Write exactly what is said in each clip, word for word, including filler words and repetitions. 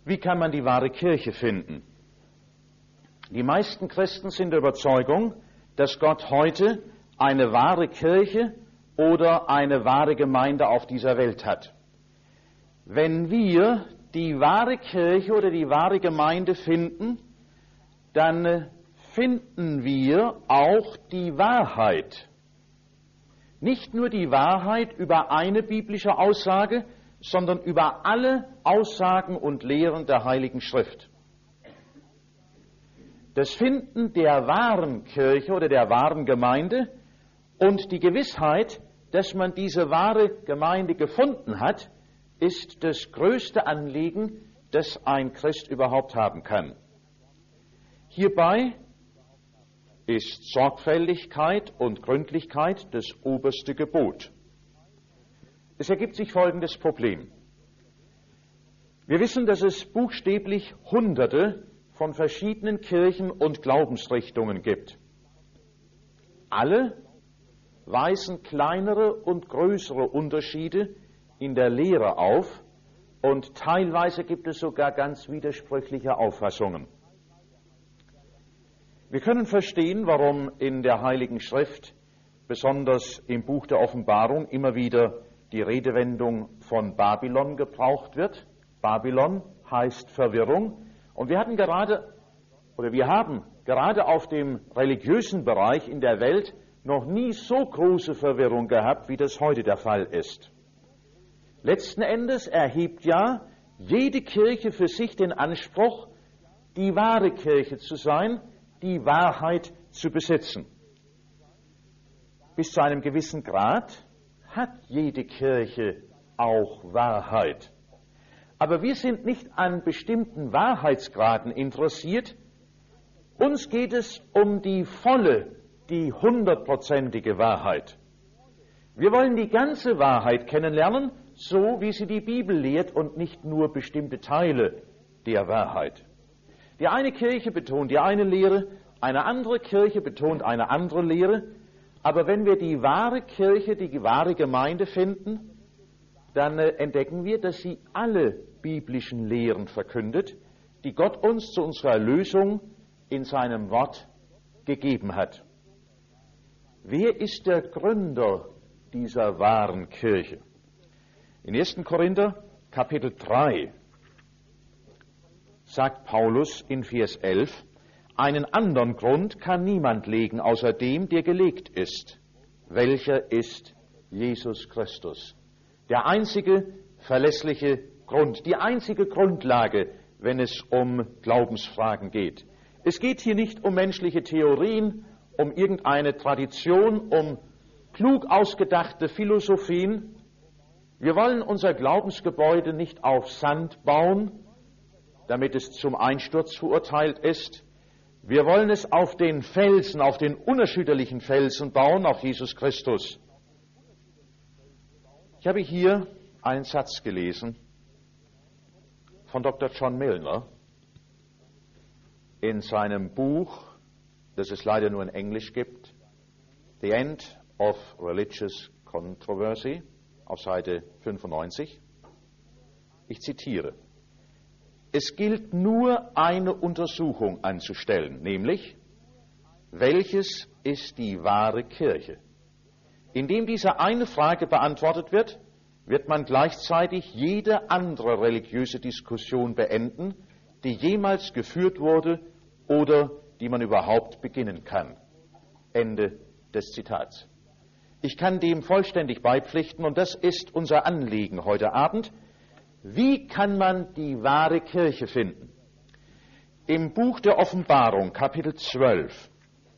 Wie kann man die wahre Kirche finden? Die meisten Christen sind der Überzeugung, dass Gott heute eine wahre Kirche oder eine wahre Gemeinde auf dieser Welt hat. Wenn wir die wahre Kirche oder die wahre Gemeinde finden, dann finden wir auch die Wahrheit. Nicht nur die Wahrheit über eine biblische Aussage, sondern über alle Aussagen und Lehren der Heiligen Schrift. Das Finden der wahren Kirche oder der wahren Gemeinde und die Gewissheit, dass man diese wahre Gemeinde gefunden hat, ist das größte Anliegen, das ein Christ überhaupt haben kann. Hierbei ist Sorgfältigkeit und Gründlichkeit das oberste Gebot. Es ergibt sich folgendes Problem. Wir wissen, dass es buchstäblich Hunderte von verschiedenen Kirchen und Glaubensrichtungen gibt. Alle weisen kleinere und größere Unterschiede in der Lehre auf und teilweise gibt es sogar ganz widersprüchliche Auffassungen. Wir können verstehen, warum in der Heiligen Schrift, besonders im Buch der Offenbarung, immer wieder die Redewendung von Babylon gebraucht wird. Babylon heißt Verwirrung. Und wir hatten gerade, oder wir haben gerade auf dem religiösen Bereich in der Welt noch nie so große Verwirrung gehabt, wie das heute der Fall ist. Letzten Endes erhebt ja jede Kirche für sich den Anspruch, die wahre Kirche zu sein, die Wahrheit zu besitzen. Bis zu einem gewissen Grad hat jede Kirche auch Wahrheit. Aber wir sind nicht an bestimmten Wahrheitsgraden interessiert. Uns geht es um die volle, die hundertprozentige Wahrheit. Wir wollen die ganze Wahrheit kennenlernen, so wie sie die Bibel lehrt und nicht nur bestimmte Teile der Wahrheit. Die eine Kirche betont die eine Lehre, eine andere Kirche betont eine andere Lehre. Aber wenn wir die wahre Kirche, die wahre Gemeinde finden, dann äh, entdecken wir, dass sie alle biblischen Lehren verkündet, die Gott uns zu unserer Erlösung in seinem Wort gegeben hat. Wer ist der Gründer dieser wahren Kirche? In ersten Korinther Kapitel drei sagt Paulus in Vers elf, einen anderen Grund kann niemand legen, außer dem, der gelegt ist. Welcher ist Jesus Christus? Der einzige verlässliche Grund, die einzige Grundlage, wenn es um Glaubensfragen geht. Es geht hier nicht um menschliche Theorien, um irgendeine Tradition, um klug ausgedachte Philosophien. Wir wollen unser Glaubensgebäude nicht auf Sand bauen, damit es zum Einsturz verurteilt ist. Wir wollen es auf den Felsen, auf den unerschütterlichen Felsen bauen, auf Jesus Christus. Ich habe hier einen Satz gelesen von Doktor John Milner in seinem Buch, das es leider nur in Englisch gibt, The End of Religious Controversy, auf Seite fünfundneunzig. Ich zitiere: Es gilt nur eine Untersuchung anzustellen, nämlich, welches ist die wahre Kirche? Indem diese eine Frage beantwortet wird, wird man gleichzeitig jede andere religiöse Diskussion beenden, die jemals geführt wurde oder die man überhaupt beginnen kann. Ende des Zitats. Ich kann dem vollständig beipflichten und das ist unser Anliegen heute Abend. Wie kann man die wahre Kirche finden? Im Buch der Offenbarung, Kapitel zwölf,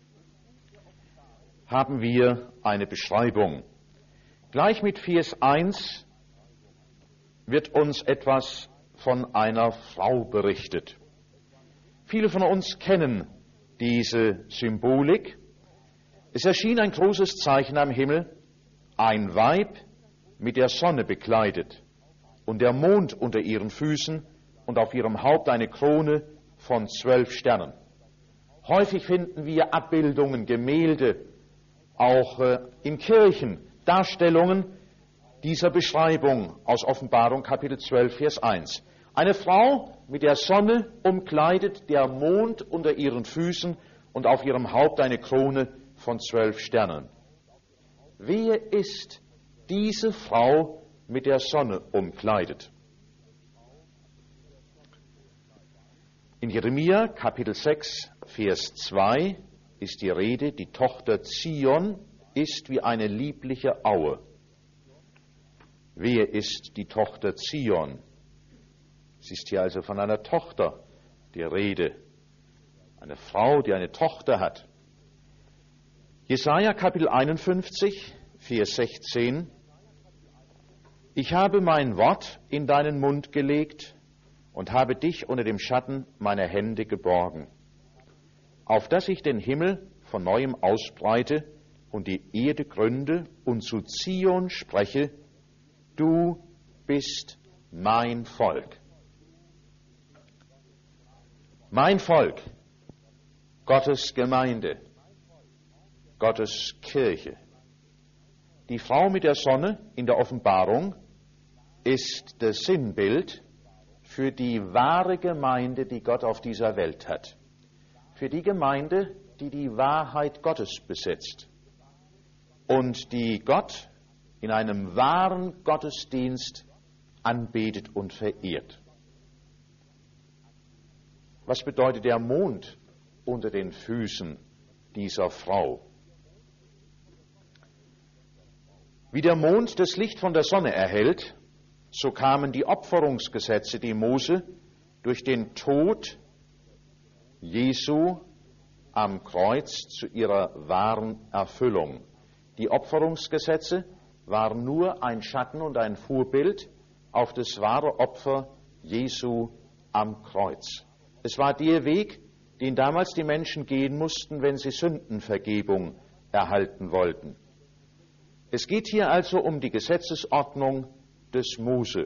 haben wir eine Beschreibung. Gleich mit Vers eins wird uns etwas von einer Frau berichtet. Viele von uns kennen diese Symbolik. Es erschien ein großes Zeichen am Himmel, ein Weib mit der Sonne bekleidet und der Mond unter ihren Füßen und auf ihrem Haupt eine Krone von zwölf Sternen. Häufig finden wir Abbildungen, Gemälde, auch äh, in Kirchen, Darstellungen dieser Beschreibung aus Offenbarung Kapitel zwölf, Vers eins. Eine Frau mit der Sonne umkleidet, der Mond unter ihren Füßen und auf ihrem Haupt eine Krone von zwölf Sternen. Wer ist diese Frau mit der Sonne umkleidet? In Jeremia Kapitel sechs, Vers zwei ist die Rede, die Tochter Zion ist wie eine liebliche Aue. Wer ist die Tochter Zion? Es ist hier also von einer Tochter die Rede. Eine Frau, die eine Tochter hat. Jesaja Kapitel einundfünfzig, Vers sechzehn. Ich habe mein Wort in deinen Mund gelegt und habe dich unter dem Schatten meiner Hände geborgen, auf dass ich den Himmel von neuem ausbreite und die Erde gründe und zu Zion spreche, du bist mein Volk. Mein Volk, Gottes Gemeinde, Gottes Kirche. Die Frau mit der Sonne in der Offenbarung ist das Sinnbild für die wahre Gemeinde, die Gott auf dieser Welt hat. Für die Gemeinde, die die Wahrheit Gottes besitzt und die Gott in einem wahren Gottesdienst anbetet und verehrt. Was bedeutet der Mond unter den Füßen dieser Frau? Wie der Mond das Licht von der Sonne erhält, so kamen die Opferungsgesetze, die Mose durch den Tod Jesu am Kreuz zu ihrer wahren Erfüllung. Die Opferungsgesetze waren nur ein Schatten und ein Vorbild auf das wahre Opfer Jesu am Kreuz. Es war der Weg, den damals die Menschen gehen mussten, wenn sie Sündenvergebung erhalten wollten. Es geht hier also um die Gesetzesordnung des Mose,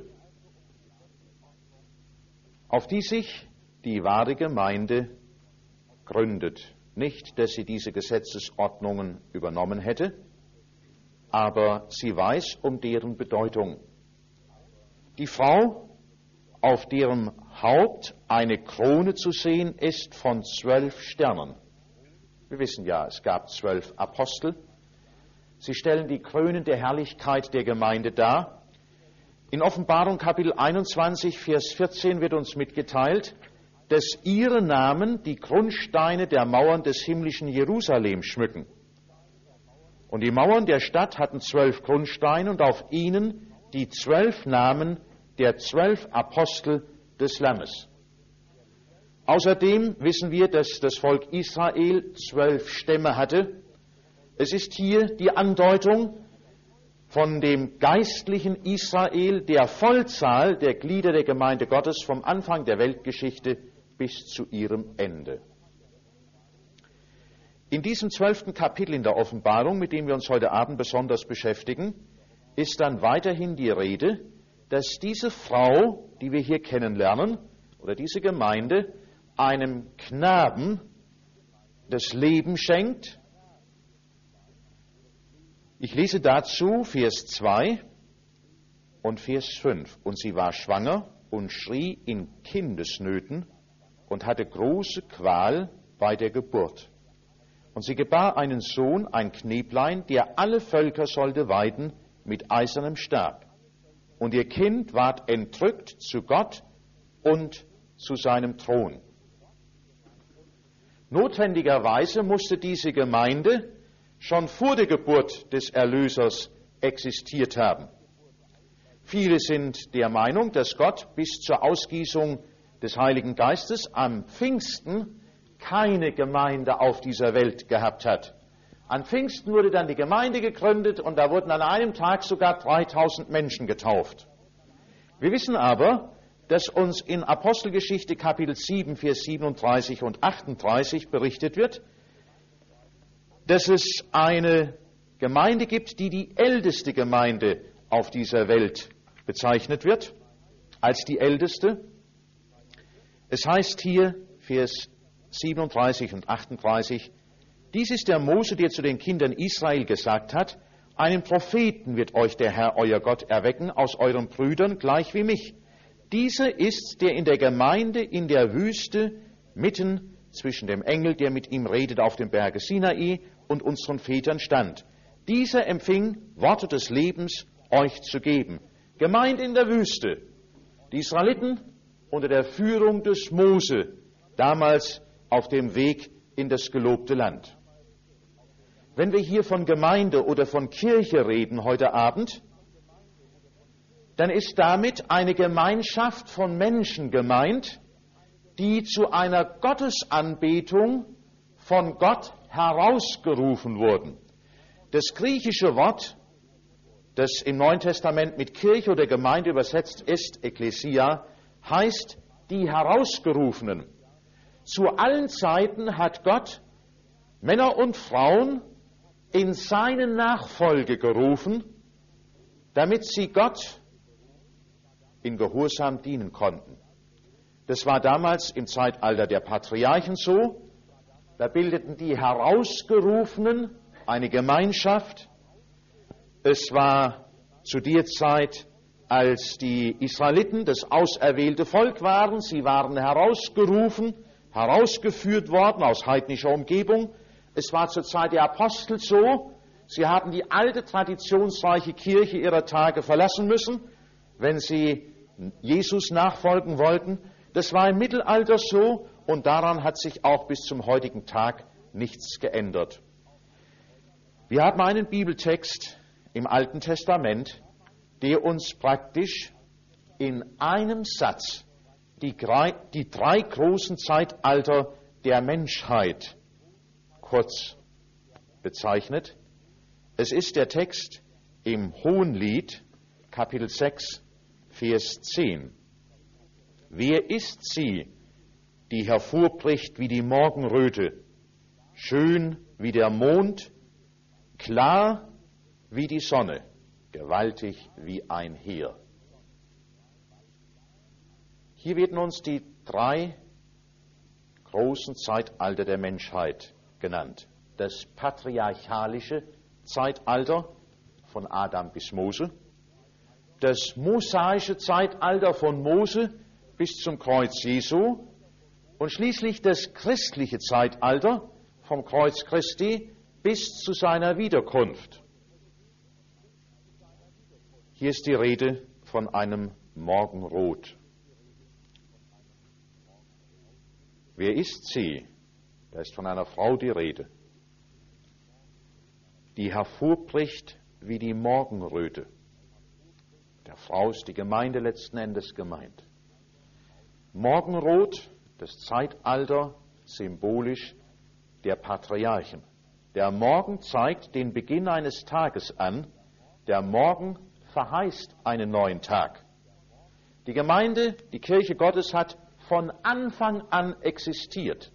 auf die sich die wahre Gemeinde gründet. Nicht, dass sie diese Gesetzesordnungen übernommen hätte, aber sie weiß um deren Bedeutung. Die Frau, auf deren Haupt eine Krone zu sehen ist von zwölf Sternen. Wir wissen ja, es gab zwölf Apostel. Sie stellen die krönende Herrlichkeit der Gemeinde dar. In Offenbarung Kapitel einundzwanzig, Vers vierzehn wird uns mitgeteilt, dass ihre Namen die Grundsteine der Mauern des himmlischen Jerusalem schmücken. Und die Mauern der Stadt hatten zwölf Grundsteine und auf ihnen die zwölf Namen der zwölf Apostel des Lammes. Außerdem wissen wir, dass das Volk Israel zwölf Stämme hatte. Es ist hier die Andeutung von dem geistlichen Israel, der Vollzahl der Glieder der Gemeinde Gottes vom Anfang der Weltgeschichte bis zu ihrem Ende. In diesem zwölften Kapitel in der Offenbarung, mit dem wir uns heute Abend besonders beschäftigen, ist dann weiterhin die Rede, dass diese Frau, die wir hier kennenlernen, oder diese Gemeinde, einem Knaben das Leben schenkt. Ich lese dazu Vers zwei und Vers fünf. Und sie war schwanger und schrie in Kindesnöten und hatte große Qual bei der Geburt. Und sie gebar einen Sohn, ein Knäblein, der alle Völker sollte weiden mit eisernem Stab. Und ihr Kind ward entrückt zu Gott und zu seinem Thron. Notwendigerweise musste diese Gemeinde schon vor der Geburt des Erlösers existiert haben. Viele sind der Meinung, dass Gott bis zur Ausgießung des Heiligen Geistes am Pfingsten keine Gemeinde auf dieser Welt gehabt hat. An Pfingsten wurde dann die Gemeinde gegründet und da wurden an einem Tag sogar dreitausend Menschen getauft. Wir wissen aber, dass uns in Apostelgeschichte Kapitel sieben, Vers siebenunddreißig und achtunddreißig berichtet wird, dass es eine Gemeinde gibt, die die älteste Gemeinde auf dieser Welt bezeichnet wird, als die älteste. Es heißt hier, Vers siebenunddreißig und achtunddreißig, dies ist der Mose, der zu den Kindern Israel gesagt hat, einen Propheten wird euch der Herr, euer Gott, erwecken aus euren Brüdern, gleich wie mich. Dieser ist, der in der Gemeinde in der Wüste mitten zwischen dem Engel, der mit ihm redet auf dem Berge Sinai, und unseren Vätern stand. Dieser empfing Worte des Lebens, euch zu geben. Gemeinde in der Wüste. Die Israeliten unter der Führung des Mose, damals auf dem Weg in das gelobte Land. Wenn wir hier von Gemeinde oder von Kirche reden heute Abend, dann ist damit eine Gemeinschaft von Menschen gemeint, die zu einer Gottesanbetung von Gott herausgerufen wurden. Das griechische Wort, das im Neuen Testament mit Kirche oder Gemeinde übersetzt ist, Ekklesia, heißt die Herausgerufenen. Zu allen Zeiten hat Gott Männer und Frauen in seine Nachfolge gerufen, damit sie Gott in Gehorsam dienen konnten. Das war damals im Zeitalter der Patriarchen so. Da bildeten die Herausgerufenen eine Gemeinschaft. Es war zu der Zeit, als die Israeliten das auserwählte Volk waren. Sie waren herausgerufen, herausgeführt worden aus heidnischer Umgebung. Es war zur Zeit der Apostel so. Sie haben die alte, traditionsreiche Kirche ihrer Tage verlassen müssen, wenn sie Jesus nachfolgen wollten. Das war im Mittelalter so und daran hat sich auch bis zum heutigen Tag nichts geändert. Wir haben einen Bibeltext im Alten Testament, der uns praktisch in einem Satz die drei, die drei großen Zeitalter der Menschheit kurz bezeichnet. Es ist der Text im Hohenlied, Kapitel sechs, Vers zehn. Wer ist sie, die hervorbricht wie die Morgenröte, schön wie der Mond, klar wie die Sonne, gewaltig wie ein Heer? Hier werden uns die drei großen Zeitalter der Menschheit genannt. Das patriarchalische Zeitalter von Adam bis Mose, das mosaische Zeitalter von Mose bis zum Kreuz Jesu und schließlich das christliche Zeitalter vom Kreuz Christi bis zu seiner Wiederkunft. Hier ist die Rede von einem Morgenrot. Wer ist sie? Da ist von einer Frau die Rede, die hervorbricht wie die Morgenröte. Der Frau ist die Gemeinde letzten Endes gemeint. Morgenrot, das Zeitalter symbolisch der Patriarchen. Der Morgen zeigt den Beginn eines Tages an. Der Morgen verheißt einen neuen Tag. Die Gemeinde, die Kirche Gottes hat von Anfang an existiert.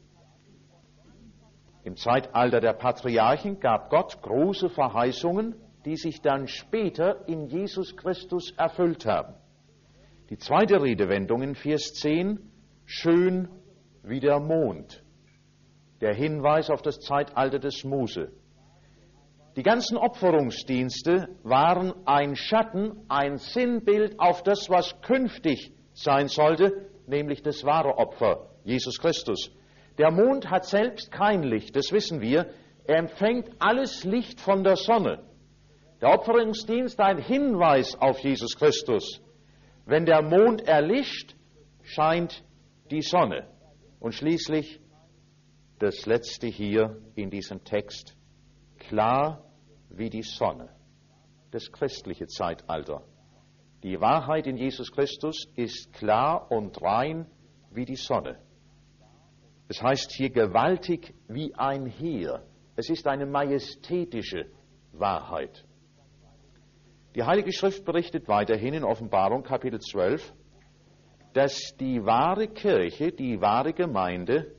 Im Zeitalter der Patriarchen gab Gott große Verheißungen, die sich dann später in Jesus Christus erfüllt haben. Die zweite Redewendung in Vers zehn, schön wie der Mond, der Hinweis auf das Zeitalter des Mose. Die ganzen Opferungsdienste waren ein Schatten, ein Sinnbild auf das, was künftig sein sollte, nämlich das wahre Opfer, Jesus Christus. Der Mond hat selbst kein Licht, das wissen wir. Er empfängt alles Licht von der Sonne. Der Opferungsdienst ein Hinweis auf Jesus Christus. Wenn der Mond erlischt, scheint die Sonne. Und schließlich das Letzte hier in diesem Text, klar wie die Sonne, das christliche Zeitalter. Die Wahrheit in Jesus Christus ist klar und rein wie die Sonne. Es heißt hier gewaltig wie ein Heer. Es ist eine majestätische Wahrheit. Die Heilige Schrift berichtet weiterhin in Offenbarung Kapitel zwölf, dass die wahre Kirche, die wahre Gemeinde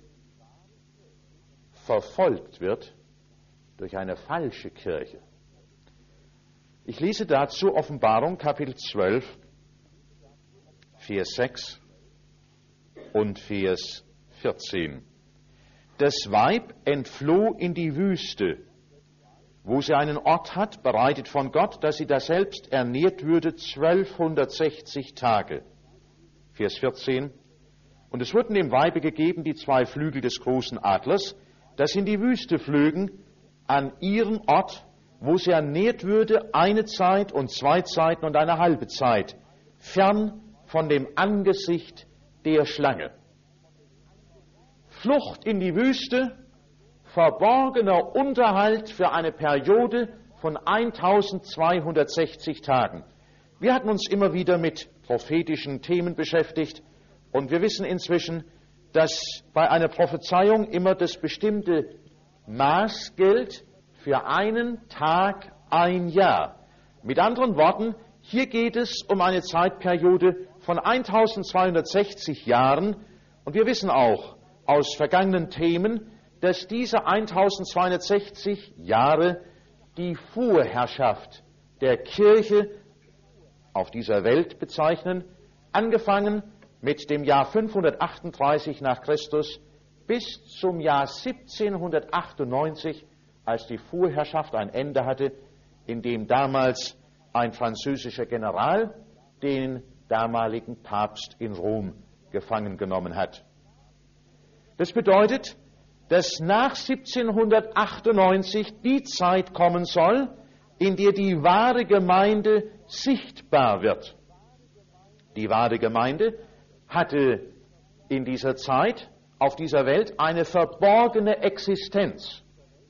verfolgt wird durch eine falsche Kirche. Ich lese dazu Offenbarung Kapitel zwölf, Vers sechs und Vers vierzehn. Das Weib entfloh in die Wüste, wo sie einen Ort hat, bereitet von Gott, dass sie daselbst ernährt würde zwölfhundertsechzig Tage. Vers vierzehn. Und es wurden dem Weibe gegeben die zwei Flügel des großen Adlers, das in die Wüste flögen, an ihren Ort, wo sie ernährt würde, eine Zeit und zwei Zeiten und eine halbe Zeit, fern von dem Angesicht der Schlange. Flucht in die Wüste, verborgener Unterhalt für eine Periode von eintausendzweihundertsechzig Tagen. Wir hatten uns immer wieder mit prophetischen Themen beschäftigt und wir wissen inzwischen, dass bei einer Prophezeiung immer das bestimmte Maß gilt für einen Tag, ein Jahr. Mit anderen Worten, hier geht es um eine Zeitperiode von eintausendzweihundertsechzig Jahren und wir wissen auch aus vergangenen Themen, dass diese eintausendzweihundertsechzig Jahre die Vorherrschaft der Kirche auf dieser Welt bezeichnen, angefangen mit dem Jahr fünfhundertachtunddreißig nach Christus bis zum Jahr siebzehnhundertachtundneunzig, als die Vorherrschaft ein Ende hatte, in dem damals ein französischer General den damaligen Papst in Rom gefangen genommen hat. Das bedeutet, dass nach siebzehnhundertachtundneunzig die Zeit kommen soll, in der die wahre Gemeinde sichtbar wird. Die wahre Gemeinde hatte in dieser Zeit auf dieser Welt eine verborgene Existenz.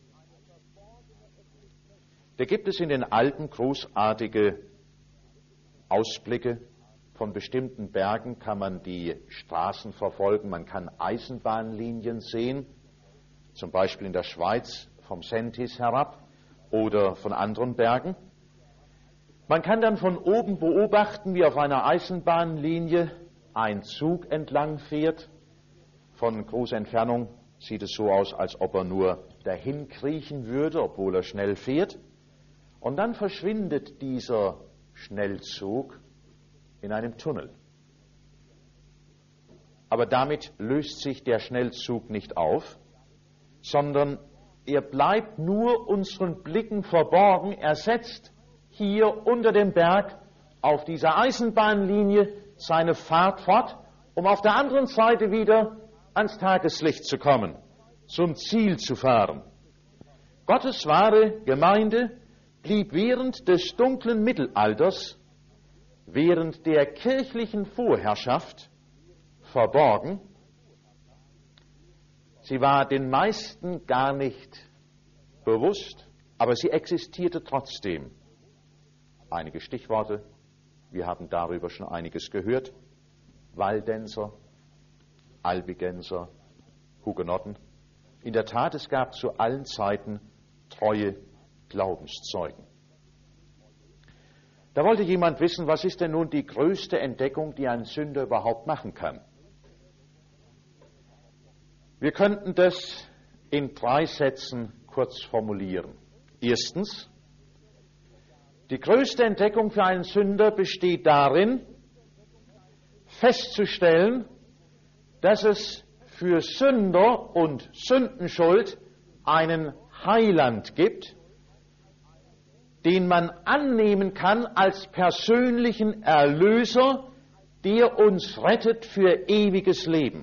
Da gibt es in den Alpen großartige Ausblicke. Von bestimmten Bergen kann man die Straßen verfolgen, man kann Eisenbahnlinien sehen, zum Beispiel in der Schweiz vom Sentis herab oder von anderen Bergen. Man kann dann von oben beobachten, wie auf einer Eisenbahnlinie ein Zug entlang fährt. Von großer Entfernung sieht es so aus, als ob er nur dahin kriechen würde, obwohl er schnell fährt. Und dann verschwindet dieser Schnellzug in einem Tunnel. Aber damit löst sich der Schnellzug nicht auf, sondern er bleibt nur unseren Blicken verborgen. Er setzt hier unter dem Berg auf dieser Eisenbahnlinie seine Fahrt fort, um auf der anderen Seite wieder ans Tageslicht zu kommen, zum Ziel zu fahren. Gottes wahre Gemeinde blieb während des dunklen Mittelalters, während der kirchlichen Vorherrschaft verborgen. Sie war den meisten gar nicht bewusst, aber sie existierte trotzdem. Einige Stichworte, wir haben darüber schon einiges gehört. Waldenser, Albigenser, Hugenotten. In der Tat, es gab zu allen Zeiten treue Glaubenszeugen. Da wollte jemand wissen, was ist denn nun die größte Entdeckung, die ein Sünder überhaupt machen kann? Wir könnten das in drei Sätzen kurz formulieren. Erstens, die größte Entdeckung für einen Sünder besteht darin, festzustellen, dass es für Sünder und Sündenschuld einen Heiland gibt, den man annehmen kann als persönlichen Erlöser, der uns rettet für ewiges Leben.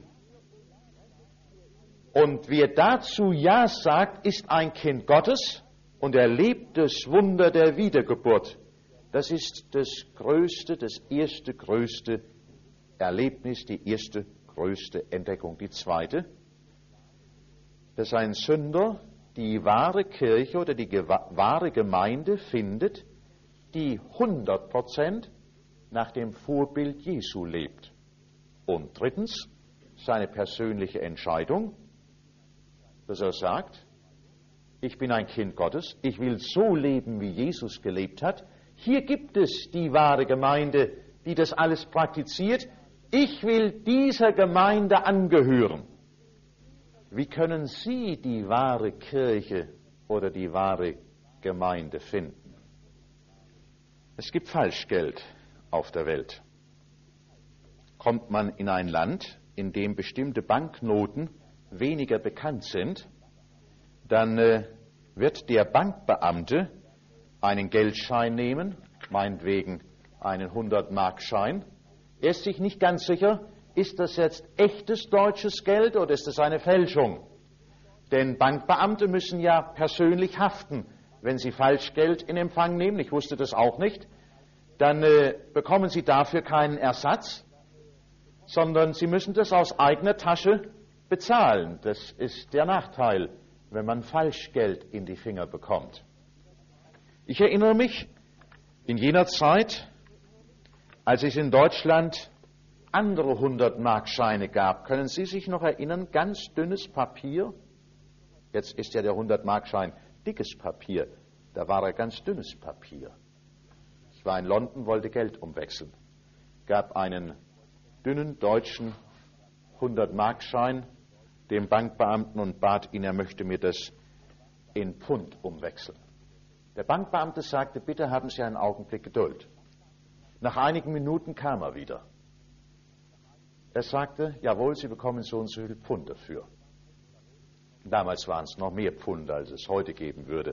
Und wer dazu Ja sagt, ist ein Kind Gottes und erlebt das Wunder der Wiedergeburt. Das ist das größte, das erste größte Erlebnis, die erste größte Entdeckung. Die zweite, dass ein Sünder die wahre Kirche oder die wahre Gemeinde findet, die hundert Prozent nach dem Vorbild Jesu lebt. Und drittens, seine persönliche Entscheidung, dass er sagt, ich bin ein Kind Gottes, ich will so leben, wie Jesus gelebt hat. Hier gibt es die wahre Gemeinde, die das alles praktiziert. Ich will dieser Gemeinde angehören. Wie können Sie die wahre Kirche oder die wahre Gemeinde finden? Es gibt Falschgeld auf der Welt. Kommt man in ein Land, in dem bestimmte Banknoten weniger bekannt sind, dann äh, wird der Bankbeamte einen Geldschein nehmen, meinetwegen einen hundert-Mark-Schein, Er ist sich nicht ganz sicher, ist das jetzt echtes deutsches Geld oder ist es eine Fälschung? Denn Bankbeamte müssen ja persönlich haften, wenn sie Falschgeld in Empfang nehmen. Ich wusste das auch nicht. Dann äh, bekommen sie dafür keinen Ersatz, sondern sie müssen das aus eigener Tasche bezahlen. Das ist der Nachteil, wenn man Falschgeld in die Finger bekommt. Ich erinnere mich, in jener Zeit, als es in Deutschland andere hundert-Mark-Scheine gab, können Sie sich noch erinnern, ganz dünnes Papier? Jetzt ist ja der hundert-Mark-Schein dickes Papier, da war er ganz dünnes Papier. Ich war in London, wollte Geld umwechseln, gab einen dünnen deutschen hundert-Mark-Schein dem Bankbeamten und bat ihn, er möchte mir das in Pfund umwechseln. Der Bankbeamte sagte, bitte haben Sie einen Augenblick Geduld. Nach einigen Minuten kam er wieder. Er sagte, jawohl, Sie bekommen so und so viel Pfund dafür. Damals waren es noch mehr Pfund, als es heute geben würde.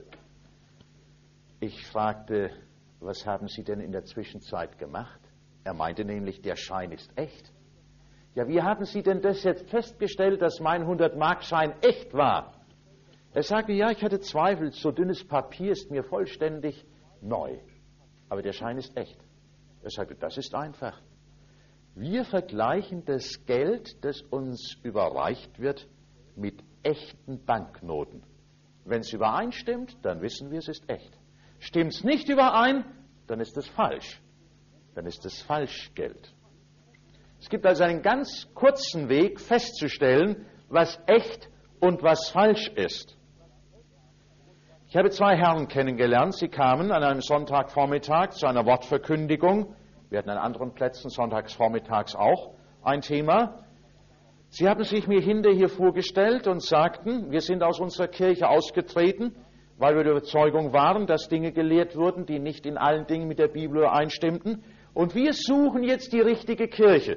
Ich fragte, was haben Sie denn in der Zwischenzeit gemacht? Er meinte nämlich, der Schein ist echt. Ja, wie haben Sie denn das jetzt festgestellt, dass mein hundert-Mark-Schein echt war? Er sagte, ja, ich hatte Zweifel, so dünnes Papier ist mir vollständig neu. Aber der Schein ist echt. Er sagte, das ist einfach. Wir vergleichen das Geld, das uns überreicht wird, mit echten Banknoten. Wenn es übereinstimmt, dann wissen wir, es ist echt. Stimmt es nicht überein, dann ist es falsch. Dann ist es Falschgeld. Es gibt also einen ganz kurzen Weg festzustellen, was echt und was falsch ist. Ich habe zwei Herren kennengelernt. Sie kamen an einem Sonntagvormittag zu einer Wortverkündigung. Wir hatten an anderen Plätzen sonntagsvormittags auch ein Thema. Sie haben sich mir hinterher hier vorgestellt und sagten, wir sind aus unserer Kirche ausgetreten, weil wir der Überzeugung waren, dass Dinge gelehrt wurden, die nicht in allen Dingen mit der Bibel übereinstimmten. Und wir suchen jetzt die richtige Kirche.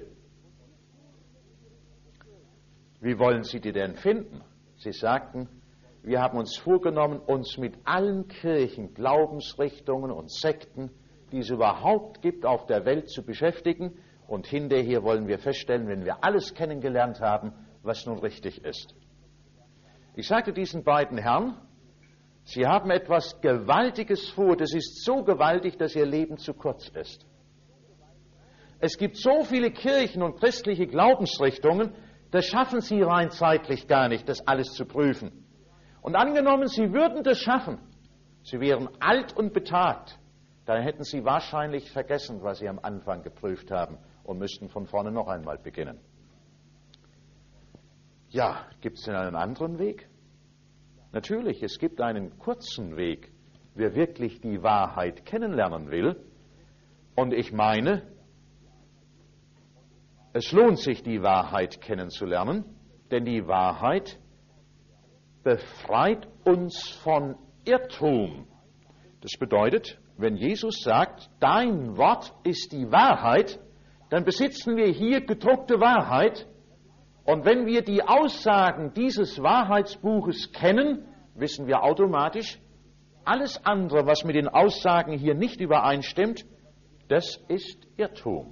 Wie wollen Sie die denn finden? Sie sagten, wir haben uns vorgenommen, uns mit allen Kirchen, Glaubensrichtungen und Sekten, die es überhaupt gibt, auf der Welt zu beschäftigen. Und hinterher wollen wir feststellen, wenn wir alles kennengelernt haben, was nun richtig ist. Ich sagte diesen beiden Herren, Sie haben etwas Gewaltiges vor. Das ist so gewaltig, dass Ihr Leben zu kurz ist. Es gibt so viele Kirchen und christliche Glaubensrichtungen, das schaffen Sie rein zeitlich gar nicht, das alles zu prüfen. Und angenommen, Sie würden das schaffen, Sie wären alt und betagt, dann hätten Sie wahrscheinlich vergessen, was Sie am Anfang geprüft haben und müssten von vorne noch einmal beginnen. Ja, gibt es denn einen anderen Weg? Natürlich, es gibt einen kurzen Weg, wer wirklich die Wahrheit kennenlernen will. Und ich meine, es lohnt sich, die Wahrheit kennenzulernen, denn die Wahrheit befreit uns von Irrtum. Das bedeutet, wenn Jesus sagt, dein Wort ist die Wahrheit, dann besitzen wir hier gedruckte Wahrheit. Und wenn wir die Aussagen dieses Wahrheitsbuches kennen, wissen wir automatisch, alles andere, was mit den Aussagen hier nicht übereinstimmt, das ist Irrtum.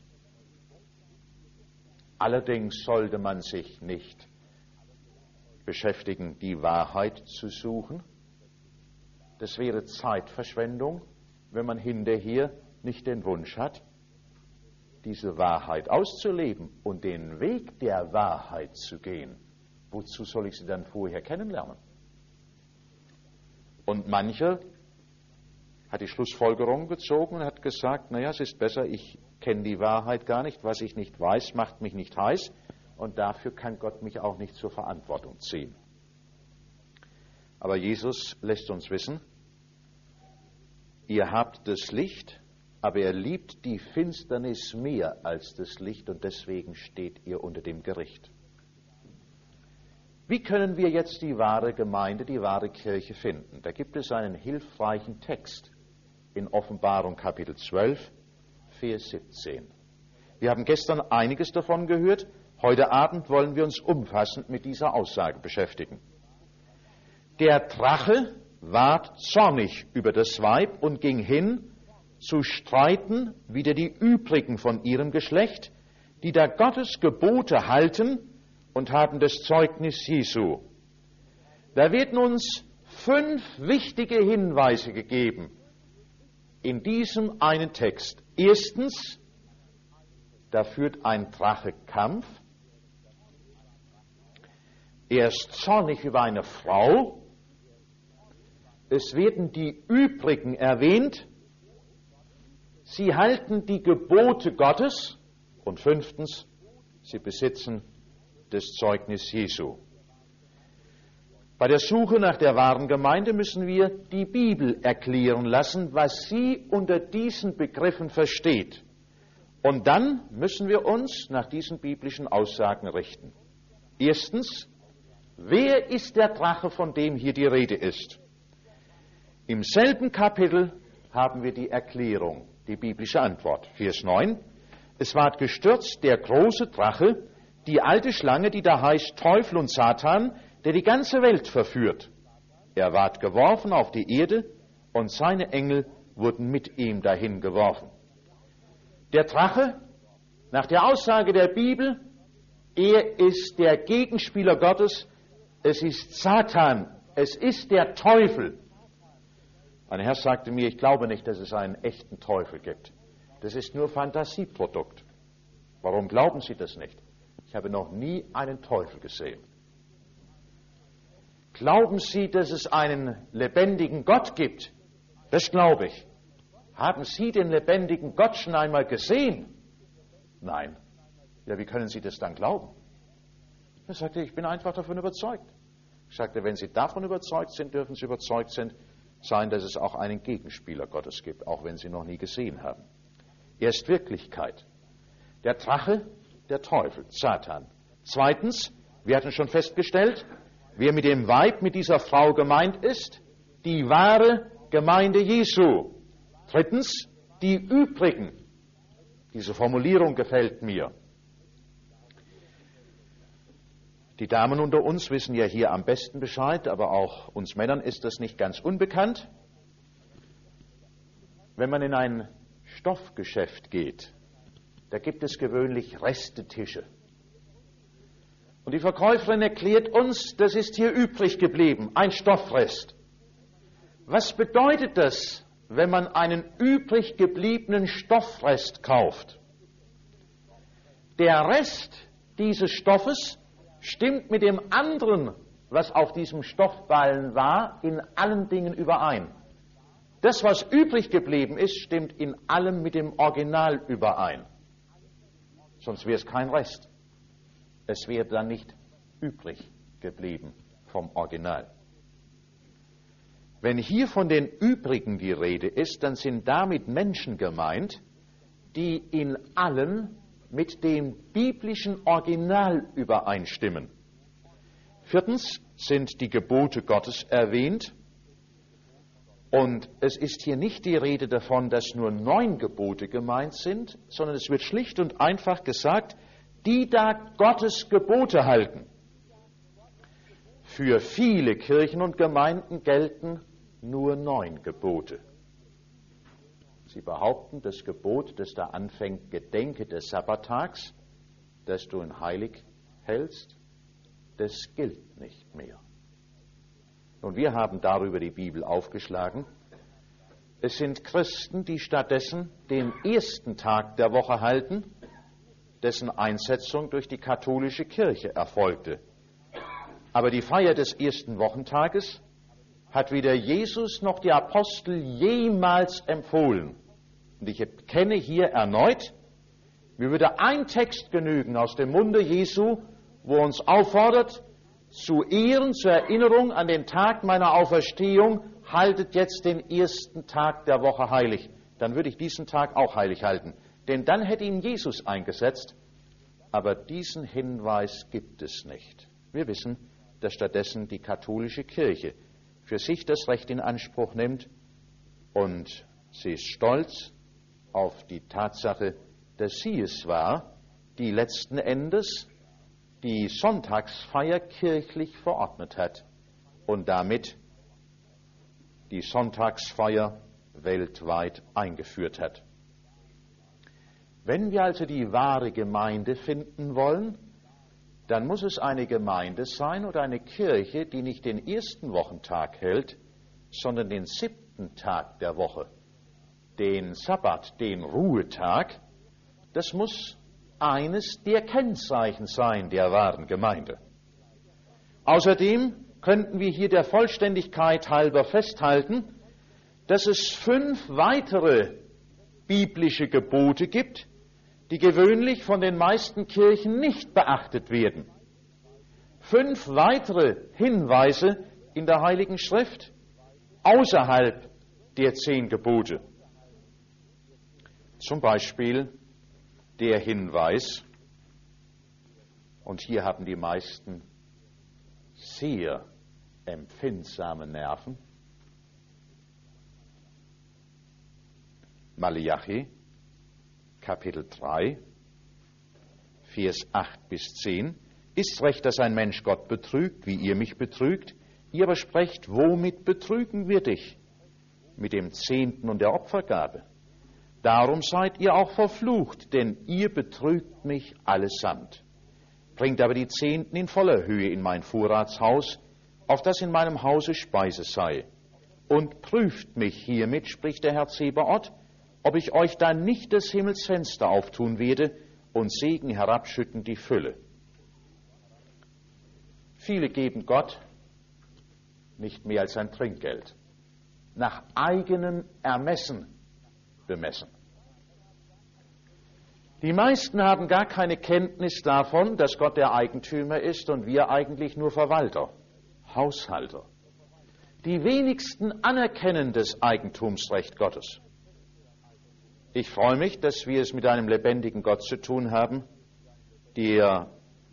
Allerdings sollte man sich nicht beschäftigen, die Wahrheit zu suchen. Das wäre Zeitverschwendung, wenn man hinterher nicht den Wunsch hat, diese Wahrheit auszuleben und den Weg der Wahrheit zu gehen. Wozu soll ich sie dann vorher kennenlernen? Und mancher hat die Schlussfolgerung gezogen und hat gesagt, naja, es ist besser, ich kenne die Wahrheit gar nicht, was ich nicht weiß, macht mich nicht heiß und dafür kann Gott mich auch nicht zur Verantwortung ziehen. Aber Jesus lässt uns wissen, ihr habt das Licht, aber er liebt die Finsternis mehr als das Licht und deswegen steht ihr unter dem Gericht. Wie können wir jetzt die wahre Gemeinde, die wahre Kirche finden? Da gibt es einen hilfreichen Text in Offenbarung Kapitel zwölf, Vers siebzehn. Wir haben gestern einiges davon gehört. Heute Abend wollen wir uns umfassend mit dieser Aussage beschäftigen. Der Drache ward zornig über das Weib und ging hin zu streiten wider die übrigen von ihrem Geschlecht, die da Gottes Gebote halten und haben das Zeugnis Jesu. Da werden uns fünf wichtige Hinweise gegeben in diesem einen Text. Erstens, da führt ein Drache Kampf. Er ist zornig über eine Frau. Es werden die übrigen erwähnt. Sie halten die Gebote Gottes. Und fünftens, sie besitzen das Zeugnis Jesu. Bei der Suche nach der wahren Gemeinde müssen wir die Bibel erklären lassen, was sie unter diesen Begriffen versteht. Und dann müssen wir uns nach diesen biblischen Aussagen richten. Erstens, wer ist der Drache, von dem hier die Rede ist? Im selben Kapitel haben wir die Erklärung, die biblische Antwort. Vers neun. Es ward gestürzt der große Drache, die alte Schlange, die da heißt Teufel und Satan, der die ganze Welt verführt. Er ward geworfen auf die Erde und seine Engel wurden mit ihm dahin geworfen. Der Drache, nach der Aussage der Bibel, er ist der Gegenspieler Gottes, es ist Satan, es ist der Teufel. Ein Herr sagte mir, ich glaube nicht, dass es einen echten Teufel gibt. Das ist nur Fantasieprodukt. Warum glauben Sie das nicht? Ich habe noch nie einen Teufel gesehen. Glauben Sie, dass es einen lebendigen Gott gibt? Das glaube ich. Haben Sie den lebendigen Gott schon einmal gesehen? Nein. Ja, wie können Sie das dann glauben? Er sagte, ich bin einfach davon überzeugt. Ich sagte, wenn Sie davon überzeugt sind, dürfen Sie überzeugt sein, dass es auch einen Gegenspieler Gottes gibt, auch wenn Sie noch nie gesehen haben. Er ist Wirklichkeit. Der Drache, der Teufel, Satan. Zweitens, wir hatten schon festgestellt, wer mit dem Weib, mit dieser Frau gemeint ist, die wahre Gemeinde Jesu. Drittens, die übrigen. Diese Formulierung gefällt mir. Die Damen unter uns wissen ja hier am besten Bescheid, aber auch uns Männern ist das nicht ganz unbekannt. Wenn man in ein Stoffgeschäft geht, da gibt es gewöhnlich Restetische. Und die Verkäuferin erklärt uns, das ist hier übrig geblieben, ein Stoffrest. Was bedeutet das, wenn man einen übrig gebliebenen Stoffrest kauft? Der Rest dieses Stoffes stimmt mit dem anderen, was auf diesem Stoffballen war, in allen Dingen überein. Das, was übrig geblieben ist, stimmt in allem mit dem Original überein. Sonst wäre es kein Rest. Es wäre dann nicht übrig geblieben vom Original. Wenn hier von den übrigen die Rede ist, dann sind damit Menschen gemeint, die in allen mit dem biblischen Original übereinstimmen. Viertens sind die Gebote Gottes erwähnt. Und es ist hier nicht die Rede davon, dass nur neun Gebote gemeint sind, sondern es wird schlicht und einfach gesagt, die da Gottes Gebote halten. Für viele Kirchen und Gemeinden gelten nur neun Gebote. Sie behaupten, das Gebot, das da anfängt, gedenke des Sabbattags, das du in heilig hältst, das gilt nicht mehr. Und wir haben darüber die Bibel aufgeschlagen. Es sind Christen, die stattdessen den ersten Tag der Woche halten, dessen Einsetzung durch die katholische Kirche erfolgte. Aber die Feier des ersten Wochentages hat weder Jesus noch die Apostel jemals empfohlen. Und ich erkenne hier erneut, mir würde ein Text genügen aus dem Munde Jesu, wo er uns auffordert, zu Ehren, zur Erinnerung an den Tag meiner Auferstehung, haltet jetzt den ersten Tag der Woche heilig. Dann würde ich diesen Tag auch heilig halten. Denn dann hätte ihn Jesus eingesetzt. Aber diesen Hinweis gibt es nicht. Wir wissen, dass stattdessen die katholische Kirche für sich das Recht in Anspruch nimmt und sie ist stolz auf die Tatsache, dass sie es war, die letzten Endes die Sonntagsfeier kirchlich verordnet hat und damit die Sonntagsfeier weltweit eingeführt hat. Wenn wir also die wahre Gemeinde finden wollen, dann muss es eine Gemeinde sein oder eine Kirche, die nicht den ersten Wochentag hält, sondern den siebten Tag der Woche, den Sabbat, den Ruhetag. Das muss eines der Kennzeichen sein der wahren Gemeinde. Außerdem könnten wir hier der Vollständigkeit halber festhalten, dass es fünf weitere biblische Gebote gibt, die gewöhnlich von den meisten Kirchen nicht beachtet werden. Fünf weitere Hinweise in der Heiligen Schrift außerhalb der zehn Gebote. Zum Beispiel der Hinweis, und hier haben die meisten sehr empfindsame Nerven, Maleachi, Kapitel drei, Vers acht bis zehn. Ist recht, dass ein Mensch Gott betrügt, wie ihr mich betrügt? Ihr aber sprecht, womit betrügen wir dich? Mit dem Zehnten und der Opfergabe. Darum seid ihr auch verflucht, denn ihr betrügt mich allesamt. Bringt aber die Zehnten in voller Höhe in mein Vorratshaus, auf das in meinem Hause Speise sei. Und prüft mich hiermit, spricht der Herr Zebaoth, ob ich euch dann nicht das Himmelsfenster auftun werde und Segen herabschütten die Fülle. Viele geben Gott nicht mehr als ein Trinkgeld, nach eigenem Ermessen bemessen. Die meisten haben gar keine Kenntnis davon, dass Gott der Eigentümer ist und wir eigentlich nur Verwalter, Haushalter. Die wenigsten anerkennen das Eigentumsrecht Gottes. Ich freue mich, dass wir es mit einem lebendigen Gott zu tun haben, der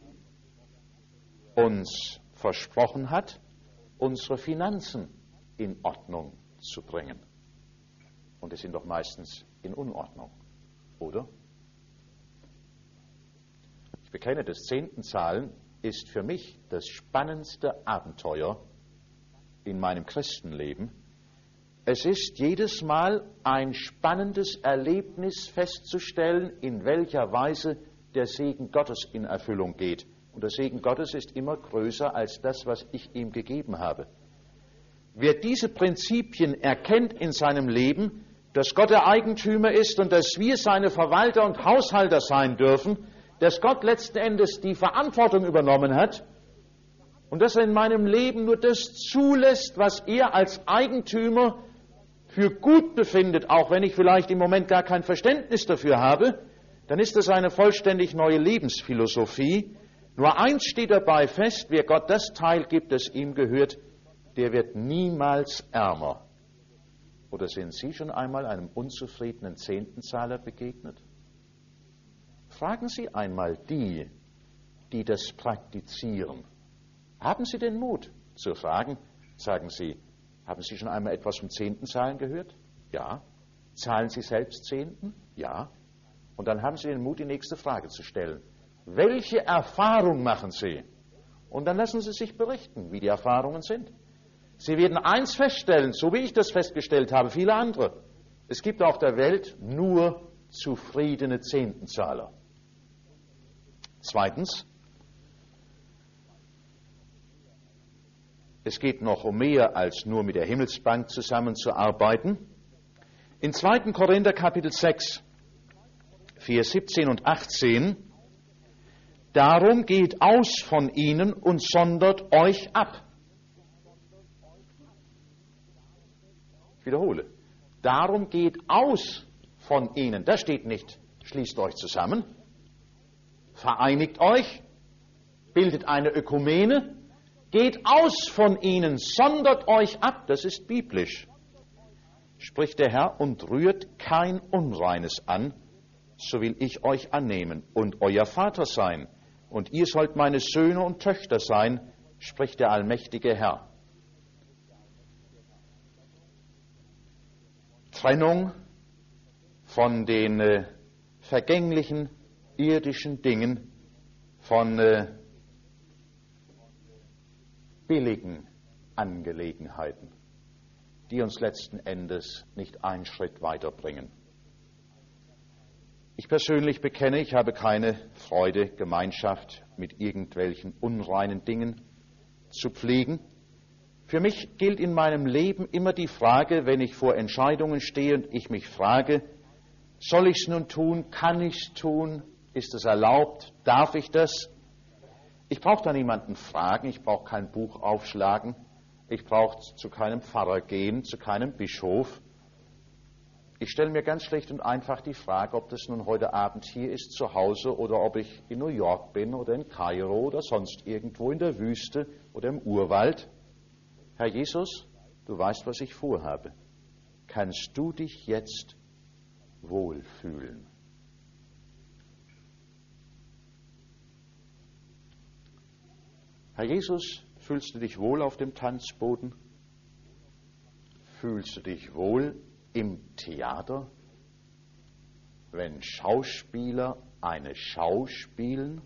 uns versprochen hat, unsere Finanzen in Ordnung zu bringen. Und es sind doch meistens in Unordnung, oder? Ich bekenne, das Zehntenzahlen ist für mich das spannendste Abenteuer in meinem Christenleben. Es ist jedes Mal ein spannendes Erlebnis festzustellen, in welcher Weise der Segen Gottes in Erfüllung geht. Und der Segen Gottes ist immer größer als das, was ich ihm gegeben habe. Wer diese Prinzipien erkennt in seinem Leben, dass Gott der Eigentümer ist und dass wir seine Verwalter und Haushalter sein dürfen, dass Gott letzten Endes die Verantwortung übernommen hat und dass er in meinem Leben nur das zulässt, was er als Eigentümer für gut befindet, auch wenn ich vielleicht im Moment gar kein Verständnis dafür habe, dann ist das eine vollständig neue Lebensphilosophie. Nur eins steht dabei fest: Wer Gott das Teil gibt, das ihm gehört, der wird niemals ärmer. Oder sind Sie schon einmal einem unzufriedenen Zehntenzahler begegnet? Fragen Sie einmal die, die das praktizieren. Haben Sie den Mut zu fragen? Sagen Sie, haben Sie schon einmal etwas vom Zehntenzahlen gehört? Ja. Zahlen Sie selbst Zehnten? Ja. Und dann haben Sie den Mut, die nächste Frage zu stellen. Welche Erfahrung machen Sie? Und dann lassen Sie sich berichten, wie die Erfahrungen sind. Sie werden eins feststellen, so wie ich das festgestellt habe, viele andere. Es gibt auf der Welt nur zufriedene Zehntenzahler. Zweitens, es geht noch um mehr als nur mit der Himmelsbank zusammenzuarbeiten. In zweiten Korinther Kapitel sechs, Vers siebzehn und achtzehn, darum geht aus von ihnen und sondert euch ab. Ich wiederhole, darum geht aus von ihnen. Da steht nicht, schließt euch zusammen, vereinigt euch, bildet eine Ökumene, geht aus von ihnen, sondert euch ab. Das ist biblisch. Spricht der Herr, und rührt kein Unreines an, so will ich euch annehmen und euer Vater sein. Und ihr sollt meine Söhne und Töchter sein, spricht der allmächtige Herr. Trennung von den äh, vergänglichen irdischen Dingen, von äh, billigen Angelegenheiten. die uns letzten Endes nicht einen Schritt weiterbringen. Ich persönlich bekenne, ich habe keine Freude, Gemeinschaft mit irgendwelchen unreinen Dingen zu pflegen. Für mich gilt in meinem Leben immer die Frage, wenn ich vor Entscheidungen stehe und ich mich frage, soll ich es nun tun, kann ich es tun, ist es erlaubt, darf ich das? Ich brauche da niemanden fragen, ich brauche kein Buch aufschlagen, ich brauche zu keinem Pfarrer gehen, zu keinem Bischof. Ich stelle mir ganz schlicht und einfach die Frage, ob das nun heute Abend hier ist, zu Hause, oder ob ich in New York bin oder in Kairo oder sonst irgendwo in der Wüste oder im Urwald. Herr Jesus, du weißt, was ich vorhabe. Kannst du dich jetzt wohlfühlen? Herr Jesus, fühlst du dich wohl auf dem Tanzboden? Fühlst du dich wohl im Theater, wenn Schauspieler eine Schau spielen?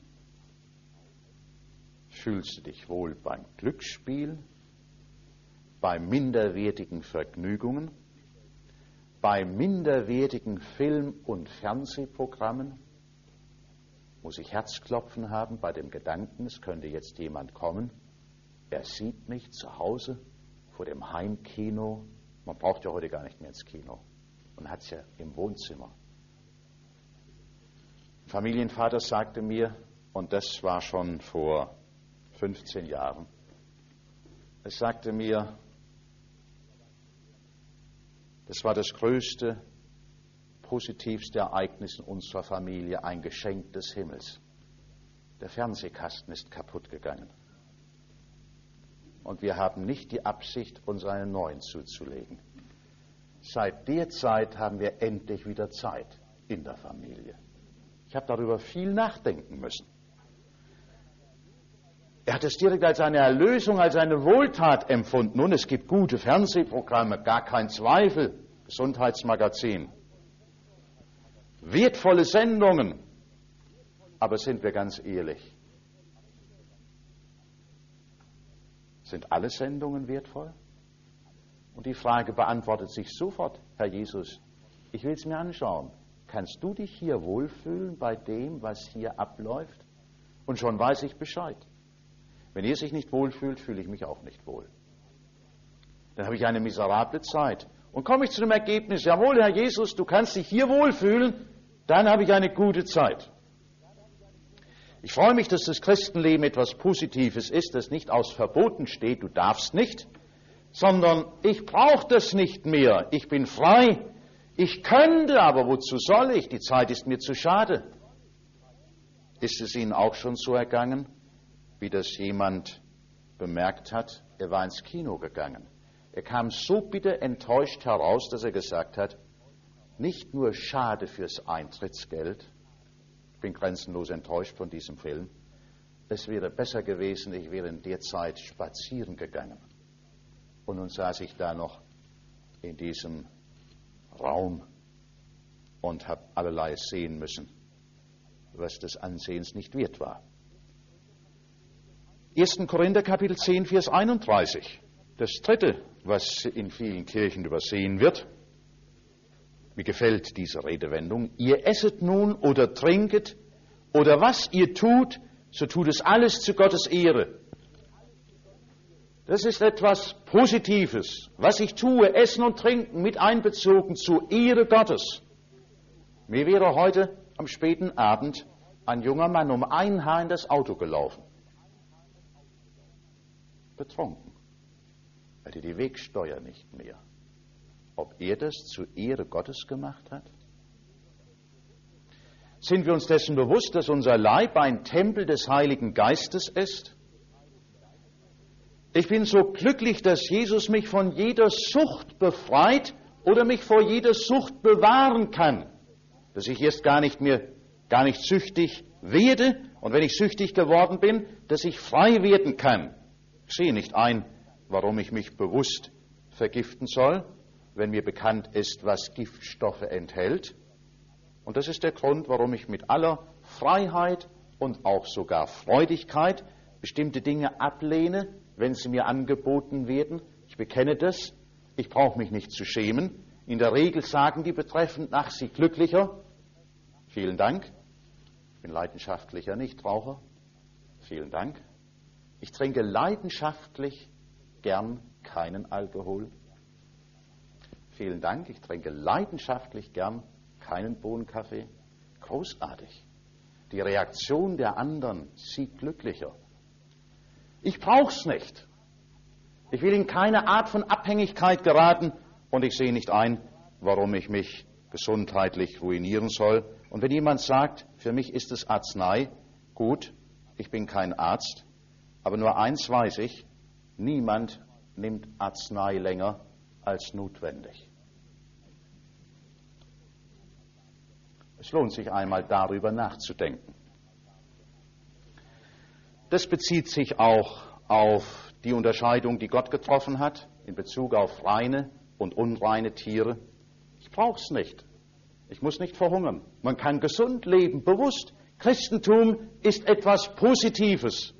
Fühlst du dich wohl beim Glücksspiel, bei minderwertigen Vergnügungen, bei minderwertigen Film- und Fernsehprogrammen? Muss ich Herzklopfen haben bei dem Gedanken, es könnte jetzt jemand kommen, er sieht mich zu Hause vor dem Heimkino. Man braucht ja heute gar nicht mehr ins Kino. Man hat es ja im Wohnzimmer. Ein Familienvater sagte mir, und das war schon vor fünfzehn Jahren, es sagte mir, das war das größte, positivste Ereignis in unserer Familie, ein Geschenk des Himmels. Der Fernsehkasten ist kaputt gegangen. Und wir haben nicht die Absicht, uns einen neuen zuzulegen. Seit der Zeit haben wir endlich wieder Zeit in der Familie. Ich habe darüber viel nachdenken müssen. Er hat es direkt als eine Erlösung, als eine Wohltat empfunden. Nun, es gibt gute Fernsehprogramme, gar kein Zweifel, Gesundheitsmagazin, wertvolle Sendungen. Aber sind wir ganz ehrlich, sind alle Sendungen wertvoll? Und die Frage beantwortet sich sofort, Herr Jesus, ich will es mir anschauen. Kannst du dich hier wohlfühlen bei dem, was hier abläuft? Und schon weiß ich Bescheid. Wenn ihr sich nicht wohlfühlt, fühle ich mich auch nicht wohl. Dann habe ich eine miserable Zeit. Und komme ich zu dem Ergebnis, jawohl, Herr Jesus, du kannst dich hier wohlfühlen, dann habe ich eine gute Zeit. Ich freue mich, dass das Christenleben etwas Positives ist, das nicht aus Verboten steht, du darfst nicht, sondern ich brauche das nicht mehr, ich bin frei, ich könnte, aber wozu soll ich? Die Zeit ist mir zu schade. Ist es Ihnen auch schon so ergangen, wie das jemand bemerkt hat? Er war ins Kino gegangen. Er kam so bitter enttäuscht heraus, dass er gesagt hat, nicht nur schade fürs Eintrittsgeld, ich bin grenzenlos enttäuscht von diesem Film. Es wäre besser gewesen, ich wäre in der Zeit spazieren gegangen. Und nun saß ich da noch in diesem Raum und habe allerlei sehen müssen, was des Ansehens nicht wert war. erster Korinther Kapitel zehn, Vers einunddreißig. Das dritte, was in vielen Kirchen übersehen wird. Mir gefällt diese Redewendung. Ihr esset nun oder trinket oder was ihr tut, so tut es alles zu Gottes Ehre. Das ist etwas Positives. Was ich tue, essen und trinken, mit einbezogen zur Ehre Gottes. Mir wäre heute am späten Abend ein junger Mann um ein Haar in das Auto gelaufen. Betrunken. Er hatte die Wegsteuer nicht mehr. Ob er das zur Ehre Gottes gemacht hat? Sind wir uns dessen bewusst, dass unser Leib ein Tempel des Heiligen Geistes ist? Ich bin so glücklich, dass Jesus mich von jeder Sucht befreit oder mich vor jeder Sucht bewahren kann. Dass ich erst gar nicht mehr, gar nicht süchtig werde und wenn ich süchtig geworden bin, dass ich frei werden kann. Ich sehe nicht ein, warum ich mich bewusst vergiften soll, wenn mir bekannt ist, was Giftstoffe enthält. Und das ist der Grund, warum ich mit aller Freiheit und auch sogar Freudigkeit bestimmte Dinge ablehne, wenn sie mir angeboten werden. Ich bekenne das. Ich brauche mich nicht zu schämen. In der Regel sagen die Betreffenden, ach, Sie glücklicher. Vielen Dank. Ich bin leidenschaftlicher Nichtraucher. Vielen Dank. Ich trinke leidenschaftlich gern keinen Alkohol. Vielen Dank. Ich trinke leidenschaftlich gern keinen Bohnenkaffee. Großartig. Die Reaktion der anderen, Sie glücklicher. Ich brauch's nicht. Ich will in keine Art von Abhängigkeit geraten und ich sehe nicht ein, warum ich mich gesundheitlich ruinieren soll. Und wenn jemand sagt, für mich ist es Arznei, gut, ich bin kein Arzt, aber nur eins weiß ich, niemand nimmt Arznei länger als notwendig. Es lohnt sich einmal darüber nachzudenken. Das bezieht sich auch auf die Unterscheidung, die Gott getroffen hat in Bezug auf reine und unreine Tiere. Ich brauche es nicht. Ich muss nicht verhungern. Man kann gesund leben, bewusst. Christentum ist etwas Positives.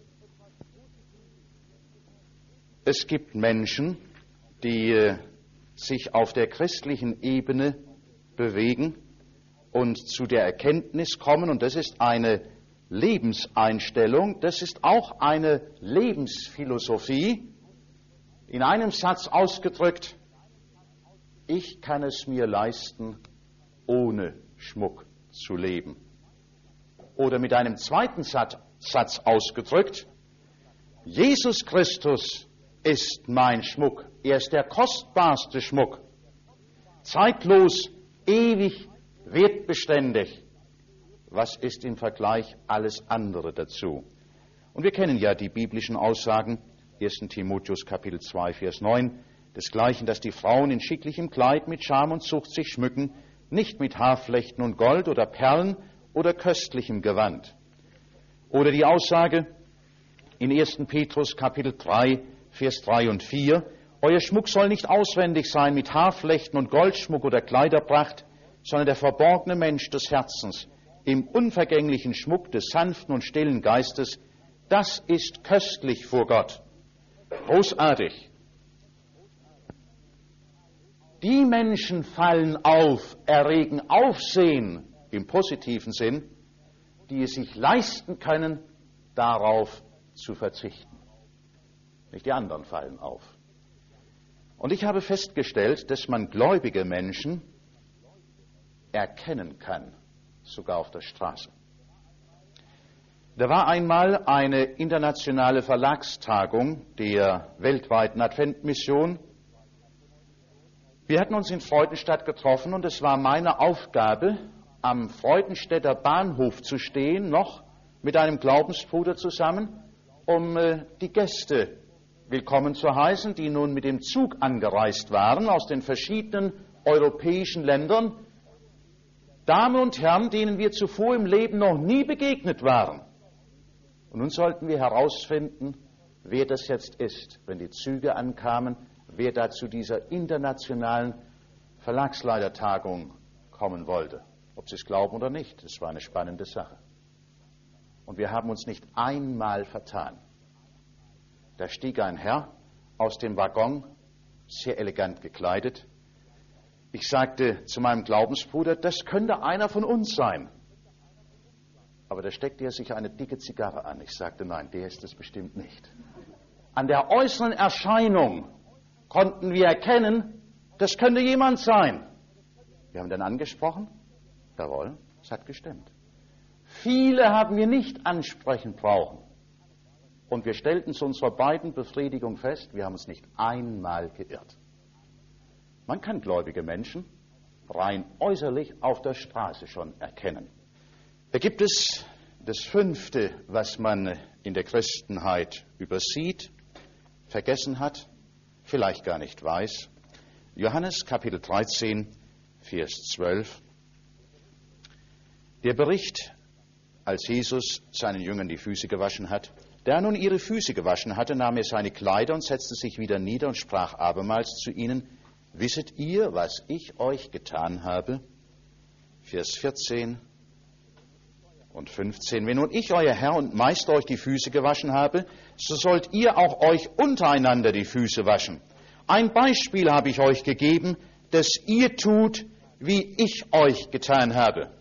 Es gibt Menschen, die äh, sich auf der christlichen Ebene bewegen und zu der Erkenntnis kommen, und das ist eine Lebenseinstellung, das ist auch eine Lebensphilosophie, in einem Satz ausgedrückt: Ich kann es mir leisten, ohne Schmuck zu leben. Oder mit einem zweiten Satz ausgedrückt: Jesus Christus ist mein Schmuck. Er ist der kostbarste Schmuck. Zeitlos, ewig, wertbeständig. Was ist im Vergleich alles andere dazu? Und wir kennen ja die biblischen Aussagen, erster Timotheus Kapitel zwei, Vers neun, desgleichen, dass die Frauen in schicklichem Kleid mit Scham und Zucht sich schmücken, nicht mit Haarflechten und Gold oder Perlen oder köstlichem Gewand. Oder die Aussage in erster Petrus Kapitel drei, Vers drei und vier, euer Schmuck soll nicht auswendig sein mit Haarflechten und Goldschmuck oder Kleiderpracht, sondern der verborgene Mensch des Herzens, im unvergänglichen Schmuck des sanften und stillen Geistes, das ist köstlich vor Gott. Großartig. Die Menschen fallen auf, erregen Aufsehen im positiven Sinn, die es sich leisten können, darauf zu verzichten. Nicht die anderen fallen auf. Und ich habe festgestellt, dass man gläubige Menschen erkennen kann, sogar auf der Straße. Da war einmal eine internationale Verlagstagung der weltweiten Adventmission. Wir hatten uns in Freudenstadt getroffen und es war meine Aufgabe, am Freudenstädter Bahnhof zu stehen, noch mit einem Glaubensbruder zusammen, um äh, die Gäste willkommen zu heißen, die nun mit dem Zug angereist waren aus den verschiedenen europäischen Ländern. Damen und Herren, denen wir zuvor im Leben noch nie begegnet waren. Und nun sollten wir herausfinden, wer das jetzt ist, wenn die Züge ankamen, wer da zu dieser internationalen Verlagsleitertagung kommen wollte. Ob Sie es glauben oder nicht, es war eine spannende Sache. Und wir haben uns nicht einmal vertan. Da stieg ein Herr aus dem Waggon, sehr elegant gekleidet. Ich sagte zu meinem Glaubensbruder, das könnte einer von uns sein. Aber da steckte er sich eine dicke Zigarre an. Ich sagte, nein, der ist es bestimmt nicht. An der äußeren Erscheinung konnten wir erkennen, das könnte jemand sein. Wir haben dann angesprochen, jawohl, es hat gestimmt. Viele haben wir nicht ansprechen brauchen. Und wir stellten zu unserer beiden Befriedigung fest, wir haben uns nicht einmal geirrt. Man kann gläubige Menschen rein äußerlich auf der Straße schon erkennen. Da gibt es das Fünfte, was man in der Christenheit übersieht, vergessen hat, vielleicht gar nicht weiß. Johannes Kapitel dreizehn, Vers zwölf. Der Bericht, als Jesus seinen Jüngern die Füße gewaschen hat. Da er nun ihre Füße gewaschen hatte, nahm er seine Kleider und setzte sich wieder nieder und sprach abermals zu ihnen, wisset ihr, was ich euch getan habe? Vers vierzehn und fünfzehn. Wenn nun ich, euer Herr und Meister, euch die Füße gewaschen habe, so sollt ihr auch euch untereinander die Füße waschen. Ein Beispiel habe ich euch gegeben, dass ihr tut, wie ich euch getan habe.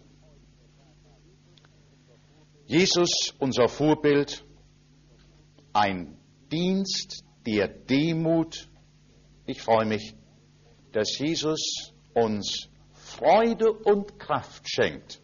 Jesus, unser Vorbild, ein Dienst der Demut. Ich freue mich, dass Jesus uns Freude und Kraft schenkt,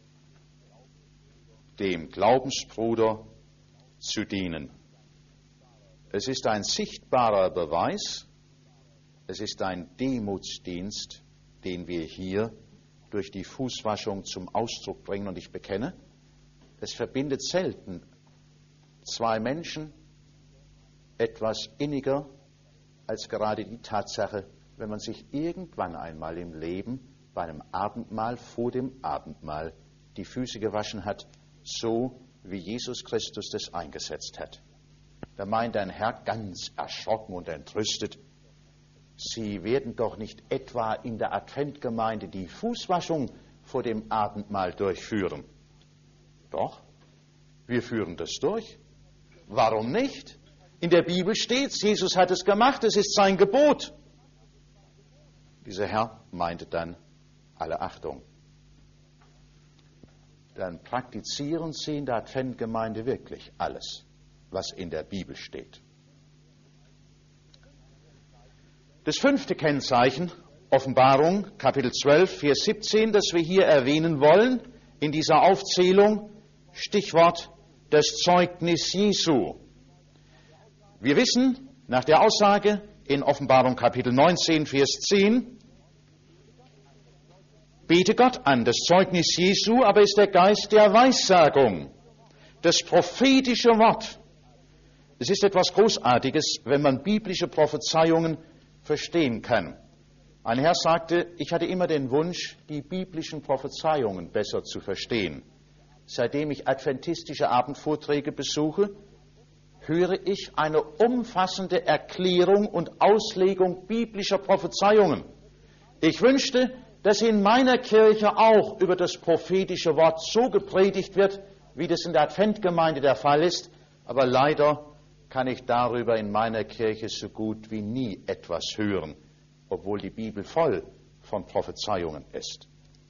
dem Glaubensbruder zu dienen. Es ist ein sichtbarer Beweis, es ist ein Demutsdienst, den wir hier durch die Fußwaschung zum Ausdruck bringen. Und ich bekenne, es verbindet selten zwei Menschen etwas inniger als gerade die Tatsache, wenn man sich irgendwann einmal im Leben bei einem Abendmahl, vor dem Abendmahl, die Füße gewaschen hat, so wie Jesus Christus das eingesetzt hat. Da meint ein Herr ganz erschrocken und entrüstet, Sie werden doch nicht etwa in der Adventgemeinde die Fußwaschung vor dem Abendmahl durchführen. Doch, wir führen das durch. Warum nicht? In der Bibel steht, Jesus hat es gemacht, es ist sein Gebot. Dieser Herr meinte dann, alle Achtung, dann praktizieren Sie in der Adventgemeinde wirklich alles, was in der Bibel steht. Das fünfte Kennzeichen, Offenbarung, Kapitel zwölf, Vers siebzehn, das wir hier erwähnen wollen, in dieser Aufzählung, Stichwort das Zeugnis Jesu. Wir wissen, nach der Aussage in Offenbarung Kapitel neunzehn, Vers zehn, bete Gott an, das Zeugnis Jesu, aber ist der Geist der Weissagung, das prophetische Wort. Es ist etwas Großartiges, wenn man biblische Prophezeiungen verstehen kann. Ein Herr sagte, ich hatte immer den Wunsch, die biblischen Prophezeiungen besser zu verstehen. Seitdem ich adventistische Abendvorträge besuche, höre ich eine umfassende Erklärung und Auslegung biblischer Prophezeiungen. Ich wünschte, dass in meiner Kirche auch über das prophetische Wort so gepredigt wird, wie das in der Adventgemeinde der Fall ist, aber leider kann ich darüber in meiner Kirche so gut wie nie etwas hören, obwohl die Bibel voll von Prophezeiungen ist.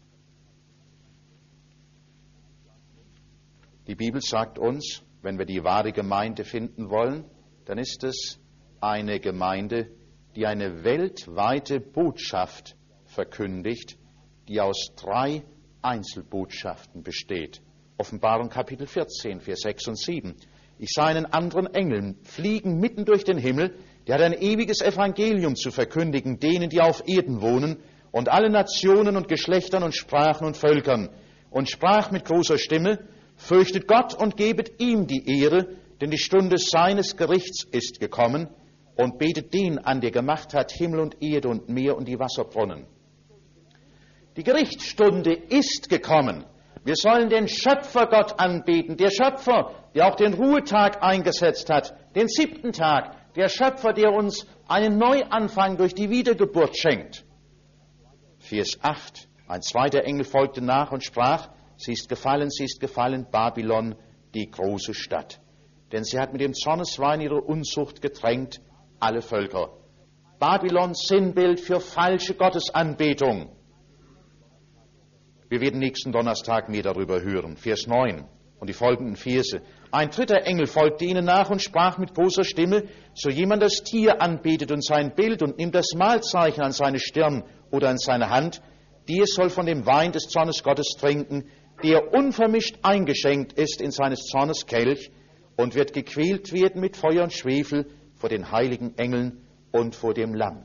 Die Bibel sagt uns, wenn wir die wahre Gemeinde finden wollen, dann ist es eine Gemeinde, die eine weltweite Botschaft verkündigt, die aus drei Einzelbotschaften besteht. Offenbarung Kapitel vierzehn, Vers sechs und sieben. Ich sah einen anderen Engel fliegen mitten durch den Himmel, der hat ein ewiges Evangelium zu verkündigen, denen, die auf Erden wohnen, und alle Nationen und Geschlechtern und Sprachen und Völkern, und sprach mit großer Stimme, fürchtet Gott und gebet ihm die Ehre, denn die Stunde seines Gerichts ist gekommen, und betet den an, der gemacht hat Himmel und Erde und Meer und die Wasserbrunnen. Die Gerichtsstunde ist gekommen. Wir sollen den Schöpfer Gott anbeten, der Schöpfer, der auch den Ruhetag eingesetzt hat, den siebten Tag, der Schöpfer, der uns einen Neuanfang durch die Wiedergeburt schenkt. Vers acht, ein zweiter Engel folgte nach und sprach, sie ist gefallen, sie ist gefallen, Babylon, die große Stadt. Denn sie hat mit dem Zorneswein ihre Unzucht getränkt, alle Völker. Babylon, Sinnbild für falsche Gottesanbetung. Wir werden nächsten Donnerstag mehr darüber hören. Vers neun und die folgenden Verse. Ein dritter Engel folgte ihnen nach und sprach mit großer Stimme, so jemand das Tier anbetet und sein Bild und nimmt das Mahlzeichen an seine Stirn oder an seine Hand, der soll von dem Wein des Zornes Gottes trinken, der unvermischt eingeschenkt ist in seines Zornes Kelch und wird gequält werden mit Feuer und Schwefel vor den heiligen Engeln und vor dem Lamm.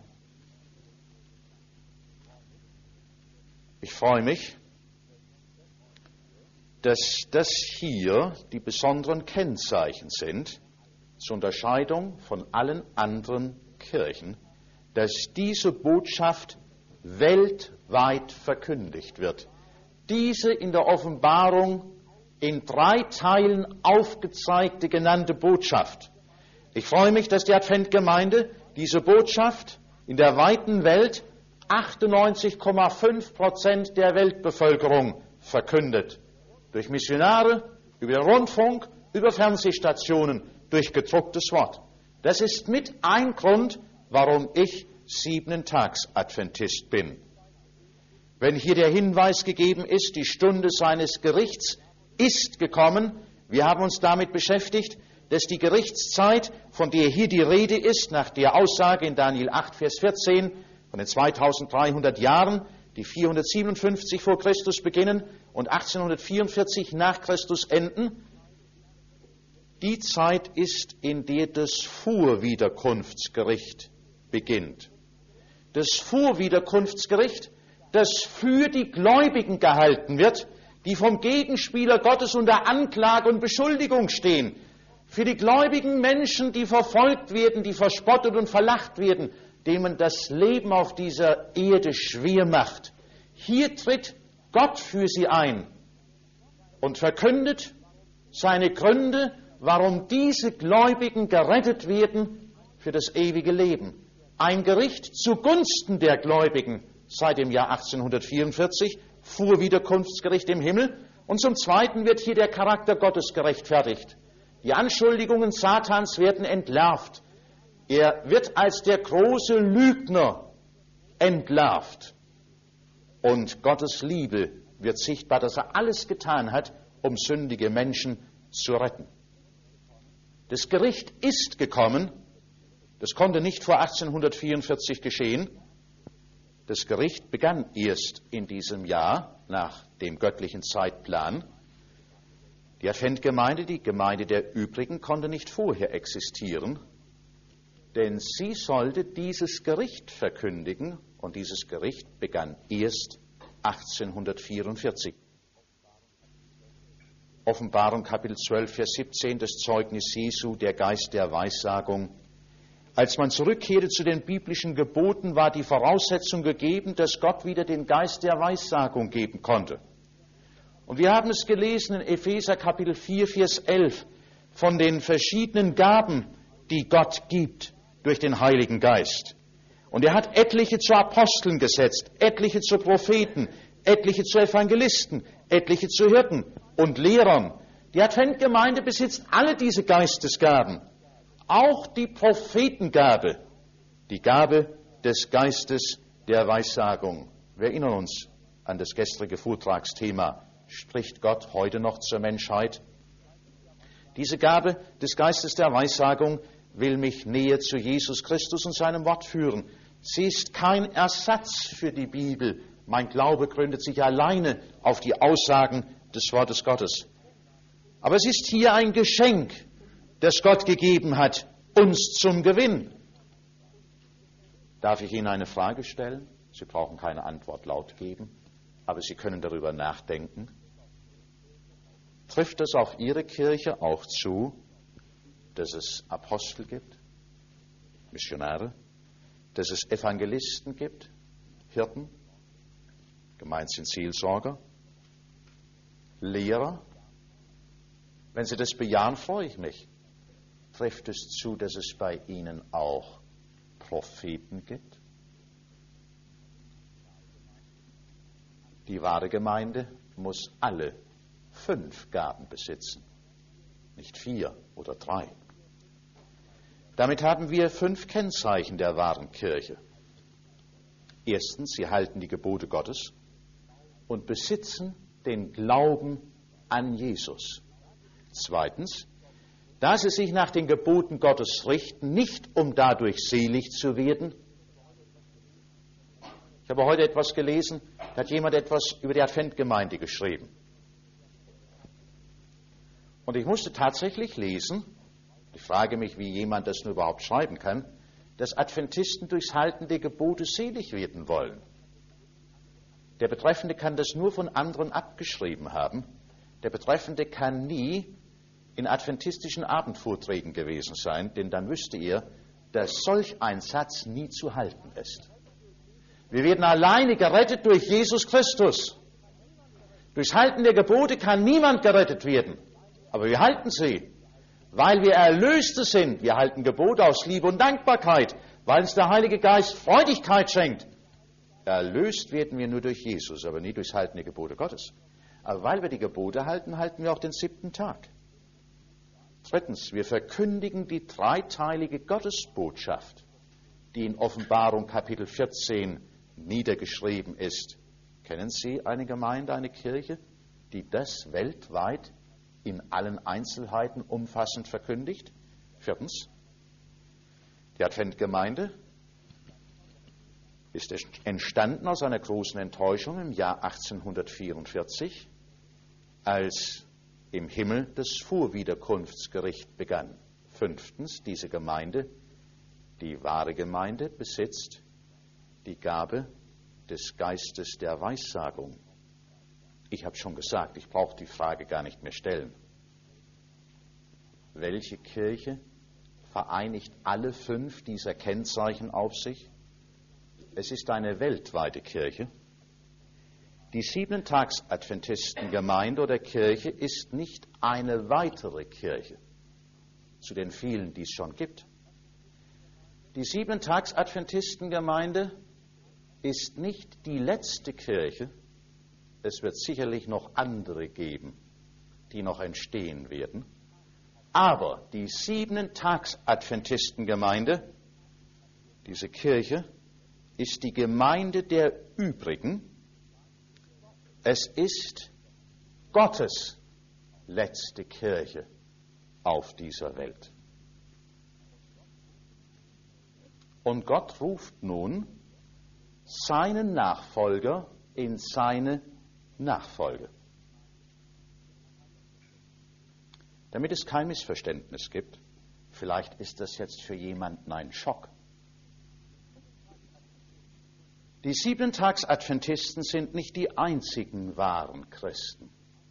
Ich freue mich, dass das hier die besonderen Kennzeichen sind, zur Unterscheidung von allen anderen Kirchen, dass diese Botschaft weltweit verkündigt wird. Diese in der Offenbarung in drei Teilen aufgezeigte, genannte Botschaft. Ich freue mich, dass die Adventgemeinde diese Botschaft in der weiten Welt achtundneunzig Komma fünf Prozent der Weltbevölkerung verkündet. Durch Missionare, über den Rundfunk, über Fernsehstationen, durch gedrucktes Wort. Das ist mit ein Grund, warum ich Siebentags-Adventist bin. Wenn hier der Hinweis gegeben ist, die Stunde seines Gerichts ist gekommen, wir haben uns damit beschäftigt, dass die Gerichtszeit, von der hier die Rede ist, nach der Aussage in Daniel acht, Vers vierzehn, von den zweitausenddreihundert Jahren, die vierhundertsiebenundfünfzig vor Christus beginnen und achtzehnhundertvierundvierzig nach Christus enden, die Zeit ist, in der das Vorwiederkunftsgericht beginnt. Das Vorwiederkunftsgericht, das für die Gläubigen gehalten wird, die vom Gegenspieler Gottes unter Anklage und Beschuldigung stehen. Für die gläubigen Menschen, die verfolgt werden, die verspottet und verlacht werden, denen man das Leben auf dieser Erde schwer macht. Hier tritt Gott für sie ein und verkündet seine Gründe, warum diese Gläubigen gerettet werden für das ewige Leben. Ein Gericht zugunsten der Gläubigen seit dem Jahr achtzehnhundertvierundvierzig, Vorwiederkunftsgericht im Himmel, und zum Zweiten wird hier der Charakter Gottes gerechtfertigt. Die Anschuldigungen Satans werden entlarvt. Er wird als der große Lügner entlarvt. Und Gottes Liebe wird sichtbar, dass er alles getan hat, um sündige Menschen zu retten. Das Gericht ist gekommen. Das konnte nicht vor achtzehnhundertvierundvierzig geschehen. Das Gericht begann erst in diesem Jahr nach dem göttlichen Zeitplan. Die Adventgemeinde, die Gemeinde der Übrigen, konnte nicht vorher existieren, denn sie sollte dieses Gericht verkündigen, und dieses Gericht begann erst achtzehnhundertvierundvierzig. Offenbarung Kapitel zwölf, Vers siebzehn, das Zeugnis Jesu, der Geist der Weissagung. Als man zurückkehrte zu den biblischen Geboten, war die Voraussetzung gegeben, dass Gott wieder den Geist der Weissagung geben konnte. Und wir haben es gelesen in Epheser Kapitel vier, Vers elf, von den verschiedenen Gaben, die Gott gibt durch den Heiligen Geist. Und er hat etliche zu Aposteln gesetzt, etliche zu Propheten, etliche zu Evangelisten, etliche zu Hirten und Lehrern. Die Adventgemeinde besitzt alle diese Geistesgaben, auch die Prophetengabe, die Gabe des Geistes der Weissagung. Wir erinnern uns an das gestrige Vortragsthema. Spricht Gott heute noch zur Menschheit? Diese Gabe des Geistes der Weissagung will mich näher zu Jesus Christus und seinem Wort führen. Sie ist kein Ersatz für die Bibel. Mein Glaube gründet sich alleine auf die Aussagen des Wortes Gottes. Aber es ist hier ein Geschenk, das Gott gegeben hat, uns zum Gewinn. Darf ich Ihnen eine Frage stellen? Sie brauchen keine Antwort laut geben, aber Sie können darüber nachdenken. Trifft es auf Ihre Kirche auch zu, dass es Apostel gibt, Missionare, dass es Evangelisten gibt, Hirten, gemeint sind Seelsorger, Lehrer? Wenn Sie das bejahen, freue ich mich. Trifft es zu, dass es bei Ihnen auch Propheten gibt? Die wahre Gemeinde muss alle fünf Gaben besitzen, nicht vier oder drei. Damit haben wir fünf Kennzeichen der wahren Kirche. Erstens, sie halten die Gebote Gottes und besitzen den Glauben an Jesus. Zweitens, da sie sich nach den Geboten Gottes richten, nicht um dadurch selig zu werden. Ich habe heute etwas gelesen, da hat jemand etwas über die Adventgemeinde geschrieben. Und ich musste tatsächlich lesen, ich frage mich, wie jemand das nur überhaupt schreiben kann, dass Adventisten durchs Halten der Gebote selig werden wollen. Der Betreffende kann das nur von anderen abgeschrieben haben. Der Betreffende kann nie in adventistischen Abendvorträgen gewesen sein, denn dann wüsste er, dass solch ein Satz nie zu halten ist. Wir werden alleine gerettet durch Jesus Christus. Durchs Halten der Gebote kann niemand gerettet werden, aber wir halten sie, weil wir Erlöste sind. Wir halten Gebote aus Liebe und Dankbarkeit, weil uns der Heilige Geist Freudigkeit schenkt. Erlöst werden wir nur durch Jesus, aber nie durchs Halten der Gebote Gottes. Aber weil wir die Gebote halten, halten wir auch den siebten Tag. Drittens, wir verkündigen die dreiteilige Gottesbotschaft. die in Offenbarung Kapitel vierzehn niedergeschrieben ist. Kennen Sie eine Gemeinde, eine Kirche, die das weltweit in allen Einzelheiten umfassend verkündigt? Viertens, die Adventgemeinde ist entstanden aus einer großen Enttäuschung im Jahr achtzehnhundertvierundvierzig, als im Himmel das Vorwiederkunftsgericht begann. Fünftens, diese Gemeinde, die wahre Gemeinde, besitzt die Gabe des Geistes der Weissagung. Ich habe schon gesagt, ich brauche die Frage gar nicht mehr stellen. Welche Kirche vereinigt alle fünf dieser Kennzeichen auf sich? Es ist eine weltweite Kirche. Die Siebentags-Adventistengemeinde oder Kirche ist nicht eine weitere Kirche zu den vielen, die es schon gibt. Die Siebentags-Adventistengemeinde ist nicht die letzte Kirche. Es wird sicherlich noch andere geben, die noch entstehen werden. Aber die Siebentags-Adventistengemeinde, diese Kirche, ist die Gemeinde der Übrigen. Es ist Gottes letzte Kirche auf dieser Welt. Und Gott ruft nun seinen Nachfolger in seine Nachfolge. Damit es kein Missverständnis gibt, vielleicht ist das jetzt für jemanden ein Schock. Die Siebentags-Adventisten sind nicht die einzigen wahren Christen.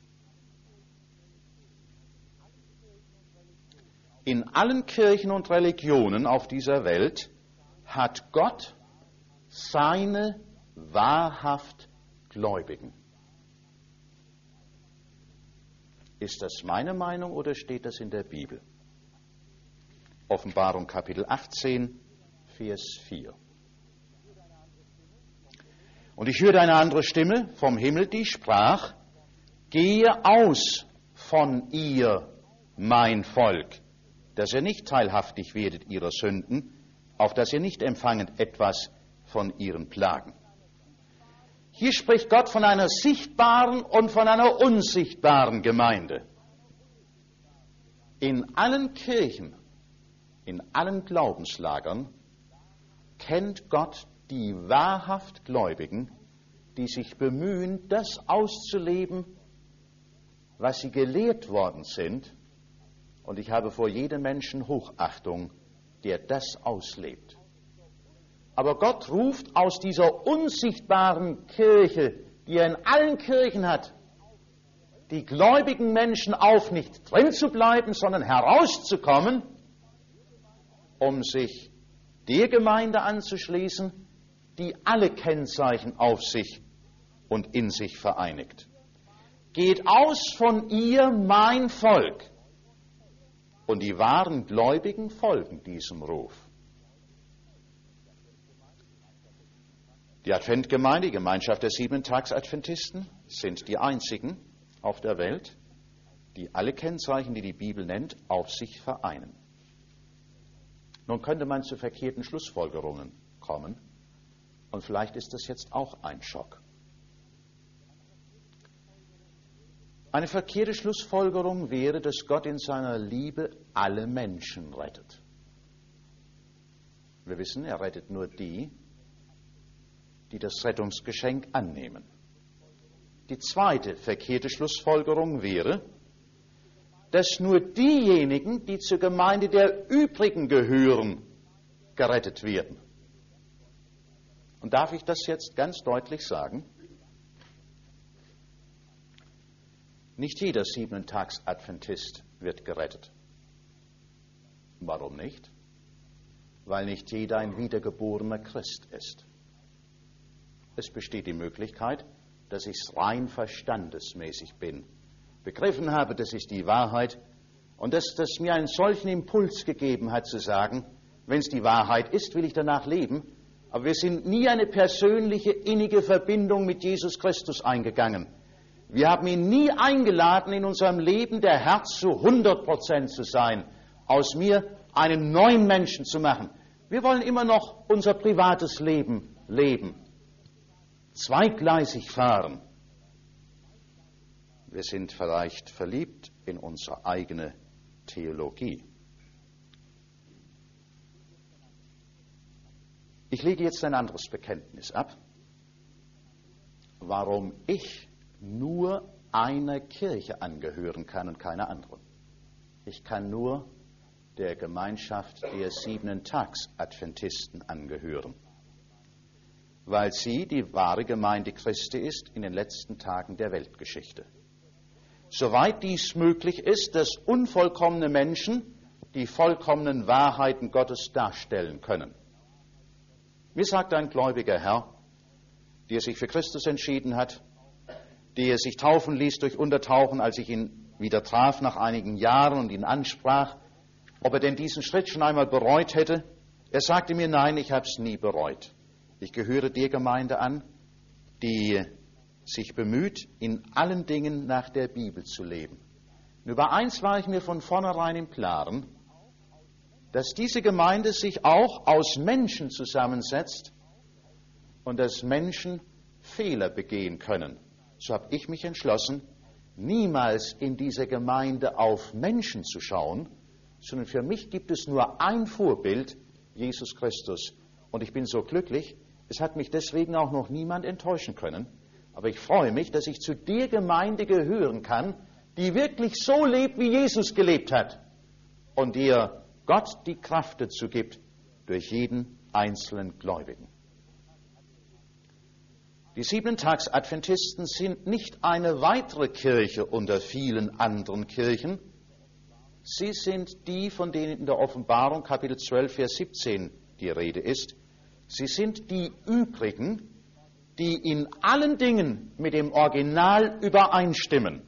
In allen Kirchen und Religionen auf dieser Welt hat Gott seine wahrhaft Gläubigen. Ist das meine Meinung oder steht das in der Bibel? Offenbarung Kapitel achtzehn, Vers vier. Und ich hörte eine andere Stimme vom Himmel, die sprach: Gehe aus von ihr, mein Volk, dass ihr nicht teilhaftig werdet ihrer Sünden, auf dass ihr nicht empfanget etwas von ihren Plagen. Hier spricht Gott von einer sichtbaren und von einer unsichtbaren Gemeinde. In allen Kirchen, in allen Glaubenslagern kennt Gott die wahrhaft Gläubigen, die sich bemühen, das auszuleben, was sie gelehrt worden sind. Und ich habe vor jedem Menschen Hochachtung, der das auslebt. Aber Gott ruft aus dieser unsichtbaren Kirche, die er in allen Kirchen hat, die gläubigen Menschen auf, nicht drin zu bleiben, sondern herauszukommen, um sich der Gemeinde anzuschließen, die alle Kennzeichen auf sich und in sich vereinigt. Geht aus von ihr, mein Volk. Und die wahren Gläubigen folgen diesem Ruf. Die Adventgemeinde, die Gemeinschaft der Siebentags-Adventisten, sind die einzigen auf der Welt, die alle Kennzeichen, die die Bibel nennt, auf sich vereinen. Nun könnte man zu verkehrten Schlussfolgerungen kommen, und vielleicht ist das jetzt auch ein Schock. Eine verkehrte Schlussfolgerung wäre, dass Gott in seiner Liebe alle Menschen rettet. Wir wissen, er rettet nur die, die das Rettungsgeschenk annehmen. Die zweite verkehrte Schlussfolgerung wäre, dass nur diejenigen, die zur Gemeinde der Übrigen gehören, gerettet werden. Und darf ich das jetzt ganz deutlich sagen? Nicht jeder Siebentags-Adventist wird gerettet. Warum nicht? Weil nicht jeder ein wiedergeborener Christ ist. Es besteht die Möglichkeit, dass ich rein verstandesmäßig bin, begriffen habe, das ist die Wahrheit, und dass das mir einen solchen Impuls gegeben hat, zu sagen, wenn es die Wahrheit ist, will ich danach leben, aber wir sind nie eine persönliche, innige Verbindung mit Jesus Christus eingegangen. Wir haben ihn nie eingeladen, in unserem Leben der Herr zu hundert Prozent zu sein, aus mir einen neuen Menschen zu machen. Wir wollen immer noch unser privates Leben leben, zweigleisig fahren. Wir sind vielleicht verliebt in unsere eigene Theologie. Ich lege jetzt ein anderes Bekenntnis ab, warum ich nur einer Kirche angehören kann und keiner anderen. Ich kann nur der Gemeinschaft der Siebentags-Adventisten angehören, weil sie die wahre Gemeinde Christi ist in den letzten Tagen der Weltgeschichte. Soweit dies möglich ist, dass unvollkommene Menschen die vollkommenen Wahrheiten Gottes darstellen können. Mir sagt ein gläubiger Herr, der sich für Christus entschieden hat, der sich taufen ließ durch Untertauchen, als ich ihn wieder traf nach einigen Jahren und ihn ansprach, ob er denn diesen Schritt schon einmal bereut hätte. Er sagte mir, nein, ich habe es nie bereut. Ich gehöre der Gemeinde an, die sich bemüht, in allen Dingen nach der Bibel zu leben. Und über eins war ich mir von vornherein im Klaren, dass diese Gemeinde sich auch aus Menschen zusammensetzt und dass Menschen Fehler begehen können. So habe ich mich entschlossen, niemals in dieser Gemeinde auf Menschen zu schauen, sondern für mich gibt es nur ein Vorbild, Jesus Christus. Und ich bin so glücklich, es hat mich deswegen auch noch niemand enttäuschen können. Aber ich freue mich, dass ich zu der Gemeinde gehören kann, die wirklich so lebt, wie Jesus gelebt hat. Und ihr Gott die Kraft dazu gibt, durch jeden einzelnen Gläubigen. Die Siebentags-Adventisten sind nicht eine weitere Kirche unter vielen anderen Kirchen. Sie sind die, von denen in der Offenbarung Kapitel zwölf, Vers siebzehn die Rede ist. Sie sind die übrigen, die in allen Dingen mit dem Original übereinstimmen.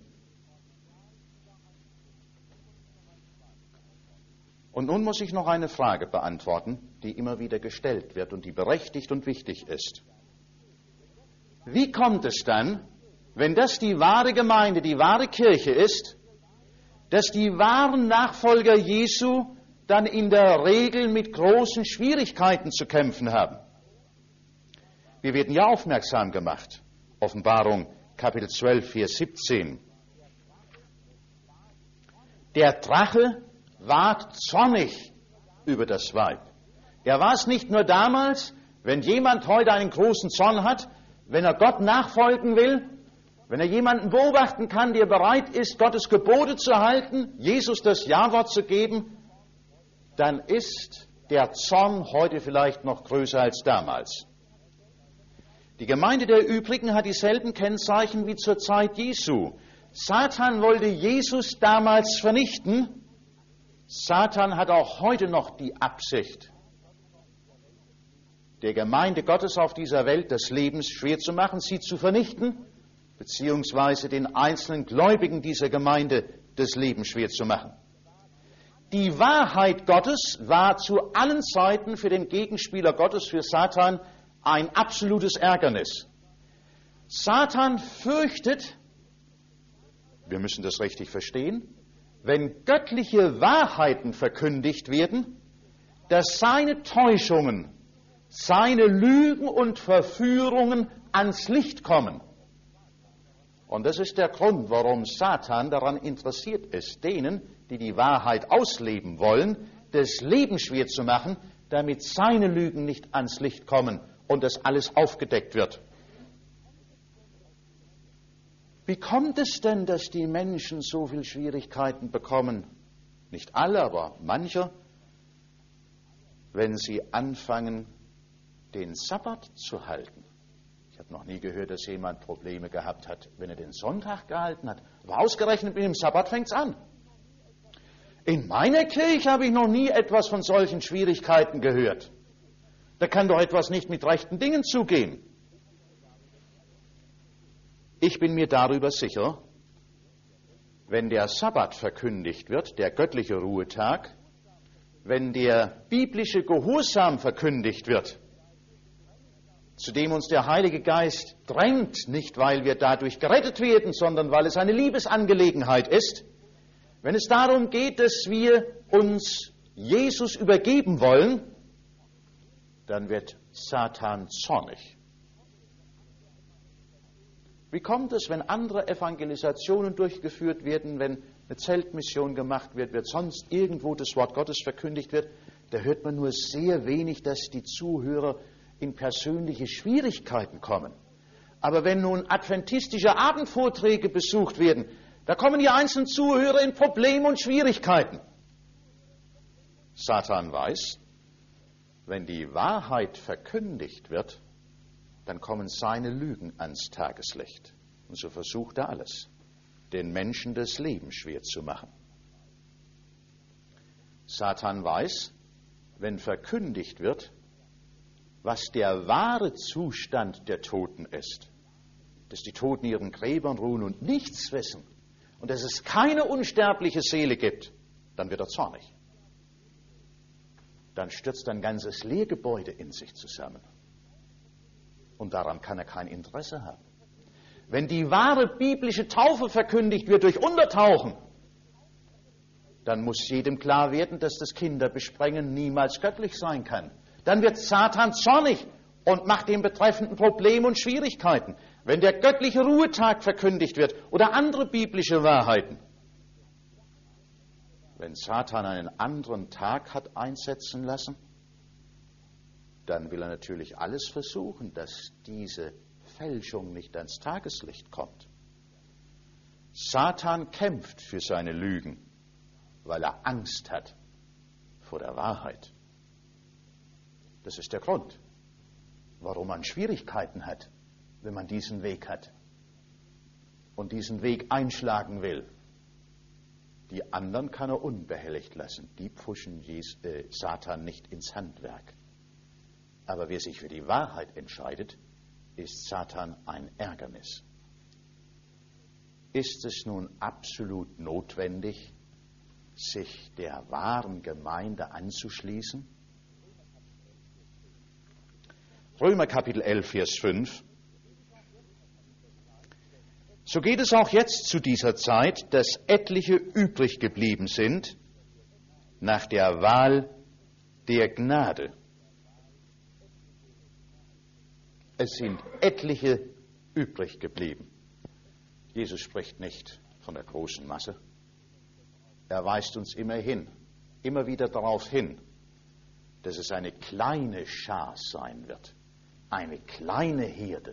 Und nun muss ich noch eine Frage beantworten, die immer wieder gestellt wird und die berechtigt und wichtig ist. Wie kommt es dann, wenn das die wahre Gemeinde, die wahre Kirche ist, dass die wahren Nachfolger Jesu dann in der Regel mit großen Schwierigkeiten zu kämpfen haben? Wir werden ja aufmerksam gemacht. Offenbarung Kapitel zwölf, Vers siebzehn. Der Drache ward zornig über das Weib. Er war es nicht nur damals, wenn jemand heute einen großen Zorn hat, wenn er Gott nachfolgen will, wenn er jemanden beobachten kann, der bereit ist, Gottes Gebote zu halten, Jesus das Ja-Wort zu geben, dann ist der Zorn heute vielleicht noch größer als damals. Die Gemeinde der Übrigen hat dieselben Kennzeichen wie zur Zeit Jesu. Satan wollte Jesus damals vernichten. Satan hat auch heute noch die Absicht, der Gemeinde Gottes auf dieser Welt das Leben schwer zu machen, sie zu vernichten, beziehungsweise den einzelnen Gläubigen dieser Gemeinde das Leben schwer zu machen. Die Wahrheit Gottes war zu allen Zeiten für den Gegenspieler Gottes, für Satan, ein absolutes Ärgernis. Satan fürchtet, wir müssen das richtig verstehen, wenn göttliche Wahrheiten verkündigt werden, dass seine Täuschungen, seine Lügen und Verführungen ans Licht kommen. Und das ist der Grund, warum Satan daran interessiert ist, denen, die die Wahrheit ausleben wollen, das Leben schwer zu machen, damit seine Lügen nicht ans Licht kommen und das alles aufgedeckt wird. Wie kommt es denn, dass die Menschen so viele Schwierigkeiten bekommen? Nicht alle, aber manche, wenn sie anfangen, den Sabbat zu halten. Ich habe noch nie gehört, dass jemand Probleme gehabt hat, wenn er den Sonntag gehalten hat. Aber ausgerechnet mit dem Sabbat fängt es an. In meiner Kirche habe ich noch nie etwas von solchen Schwierigkeiten gehört. Da kann doch etwas nicht mit rechten Dingen zugehen. Ich bin mir darüber sicher, wenn der Sabbat verkündigt wird, der göttliche Ruhetag, wenn der biblische Gehorsam verkündigt wird, zu dem uns der Heilige Geist drängt, nicht weil wir dadurch gerettet werden, sondern weil es eine Liebesangelegenheit ist, wenn es darum geht, dass wir uns Jesus übergeben wollen, dann wird Satan zornig. Wie kommt es, wenn andere Evangelisationen durchgeführt werden, wenn eine Zeltmission gemacht wird, wird sonst irgendwo das Wort Gottes verkündigt wird, da hört man nur sehr wenig, dass die Zuhörer in persönliche Schwierigkeiten kommen. Aber wenn nun adventistische Abendvorträge besucht werden, da kommen die einzelnen Zuhörer in Probleme und Schwierigkeiten. Satan weiß, wenn die Wahrheit verkündigt wird, dann kommen seine Lügen ans Tageslicht. Und so versucht er alles, den Menschen das Leben schwer zu machen. Satan weiß, wenn verkündigt wird, was der wahre Zustand der Toten ist, dass die Toten in ihren Gräbern ruhen und nichts wissen und dass es keine unsterbliche Seele gibt, dann wird er zornig. Dann stürzt ein ganzes Lehrgebäude in sich zusammen. Und daran kann er kein Interesse haben. Wenn die wahre biblische Taufe verkündigt wird durch Untertauchen, dann muss jedem klar werden, dass das Kinderbesprengen niemals göttlich sein kann. Dann wird Satan zornig und macht dem Betreffenden Probleme und Schwierigkeiten. Wenn der göttliche Ruhetag verkündigt wird oder andere biblische Wahrheiten. Wenn Satan einen anderen Tag hat einsetzen lassen, dann will er natürlich alles versuchen, dass diese Fälschung nicht ans Tageslicht kommt. Satan kämpft für seine Lügen, weil er Angst hat vor der Wahrheit. Das ist der Grund, warum man Schwierigkeiten hat, wenn man diesen Weg hat und diesen Weg einschlagen will. Die anderen kann er unbehelligt lassen. Die pfuschen Jes- äh, Satan nicht ins Handwerk. Aber wer sich für die Wahrheit entscheidet, ist Satan ein Ärgernis. Ist es nun absolut notwendig, sich der wahren Gemeinde anzuschließen? Römer Kapitel elf, Vers fünf. So geht es auch jetzt zu dieser Zeit, dass etliche übrig geblieben sind nach der Wahl der Gnade. Es sind etliche übrig geblieben. Jesus spricht nicht von der großen Masse. Er weist uns immer hin, immer wieder darauf hin, dass es eine kleine Schar sein wird, eine kleine Herde.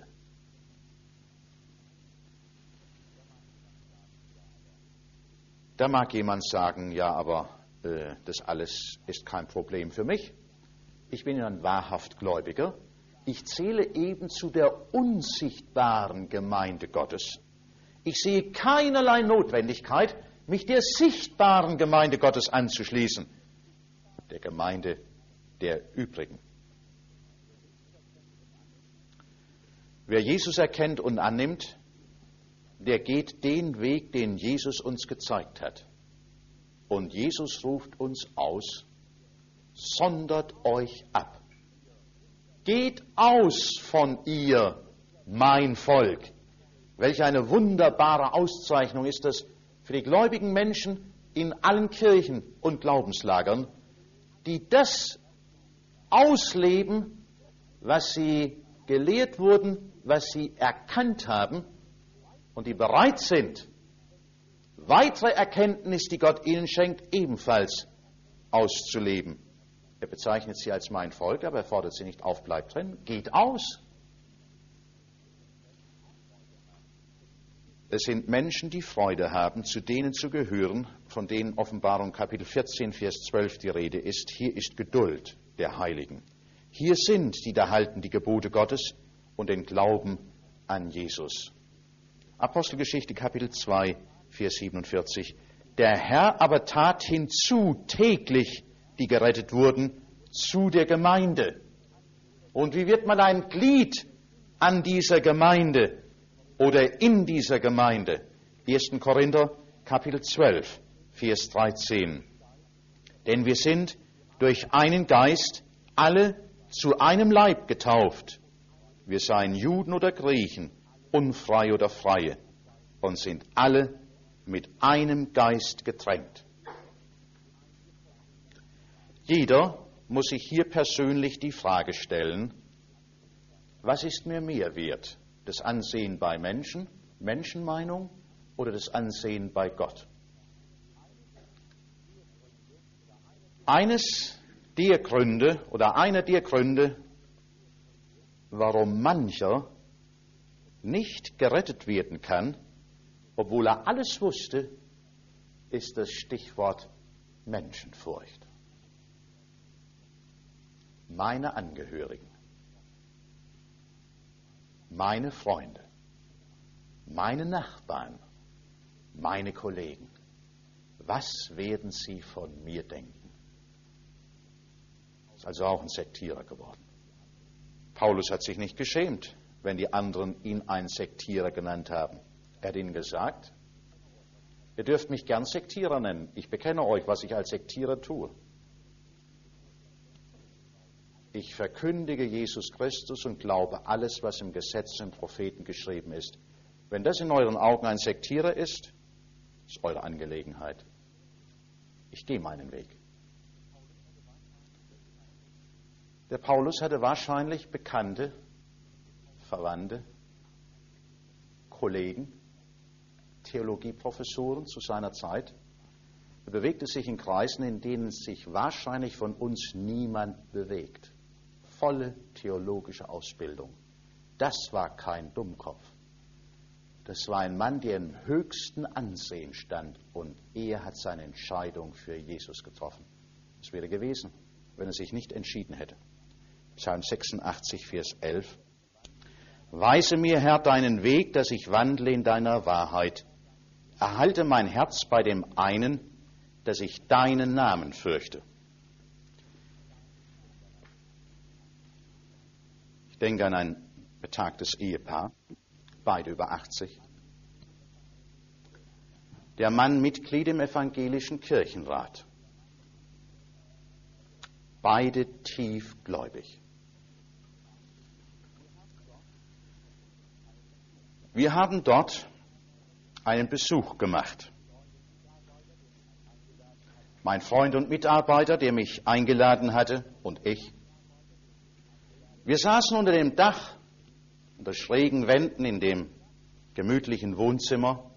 Da mag jemand sagen, ja, aber äh, das alles ist kein Problem für mich. Ich bin ein wahrhaft Gläubiger. Ich zähle eben zu der unsichtbaren Gemeinde Gottes. Ich sehe keinerlei Notwendigkeit, mich der sichtbaren Gemeinde Gottes anzuschließen, der Gemeinde der Übrigen. Wer Jesus erkennt und annimmt, der geht den Weg, den Jesus uns gezeigt hat. Und Jesus ruft uns aus, sondert euch ab. Geht aus von ihr, mein Volk. Welch eine wunderbare Auszeichnung ist das für die gläubigen Menschen in allen Kirchen und Glaubenslagern, die das ausleben, was sie gelehrt wurden, was sie erkannt haben und die bereit sind, weitere Erkenntnis, die Gott ihnen schenkt, ebenfalls auszuleben. Er bezeichnet sie als mein Volk, aber er fordert sie nicht auf, bleibt drin, geht aus. Es sind Menschen, die Freude haben, zu denen zu gehören, von denen Offenbarung Kapitel vierzehn, Vers zwölf die Rede ist. Hier ist Geduld der Heiligen. Hier sind die, da halten die Gebote Gottes und den Glauben an Jesus. Apostelgeschichte Kapitel zwei, Vers siebenundvierzig. Der Herr aber tat hinzu täglich, die gerettet wurden, zu der Gemeinde. Und wie wird man ein Glied an dieser Gemeinde oder in dieser Gemeinde? erster Korinther, Kapitel zwölf, Vers dreizehn. Denn wir sind durch einen Geist alle zu einem Leib getauft. Wir seien Juden oder Griechen, unfrei oder Freie, und sind alle mit einem Geist getränkt. Jeder, muss sich hier persönlich die Frage stellen, was ist mir mehr wert? Das Ansehen bei Menschen, Menschenmeinung oder das Ansehen bei Gott? Eines der Gründe oder einer der Gründe, warum mancher nicht gerettet werden kann, obwohl er alles wusste, ist das Stichwort Menschenfurcht. Meine Angehörigen, meine Freunde, meine Nachbarn, meine Kollegen, was werden sie von mir denken? Ist also auch ein Sektierer geworden. Paulus hat sich nicht geschämt, wenn die anderen ihn einen Sektierer genannt haben. Er hat ihnen gesagt, ihr dürft mich gern Sektierer nennen. Ich bekenne euch, was ich als Sektierer tue. Ich verkündige Jesus Christus und glaube alles, was im Gesetz und Propheten geschrieben ist. Wenn das in euren Augen ein Sektierer ist, ist eure Angelegenheit. Ich gehe meinen Weg. Der Paulus hatte wahrscheinlich Bekannte, Verwandte, Kollegen, Theologieprofessoren zu seiner Zeit. Er bewegte sich in Kreisen, in denen sich wahrscheinlich von uns niemand bewegt. Volle theologische Ausbildung. Das war kein Dummkopf. Das war ein Mann, der im höchsten Ansehen stand, und er hat seine Entscheidung für Jesus getroffen. Das wäre gewesen, wenn er sich nicht entschieden hätte. Psalm sechsundachtzig, Vers elf. Weise mir, Herr, deinen Weg, dass ich wandle in deiner Wahrheit. Erhalte mein Herz bei dem einen, dass ich deinen Namen fürchte. Ich denke an ein betagtes Ehepaar, beide über achtzig. Der Mann Mitglied im evangelischen Kirchenrat. Beide tiefgläubig. Wir haben dort einen Besuch gemacht. Mein Freund und Mitarbeiter, der mich eingeladen hatte, und ich. Wir saßen unter dem Dach, unter schrägen Wänden in dem gemütlichen Wohnzimmer.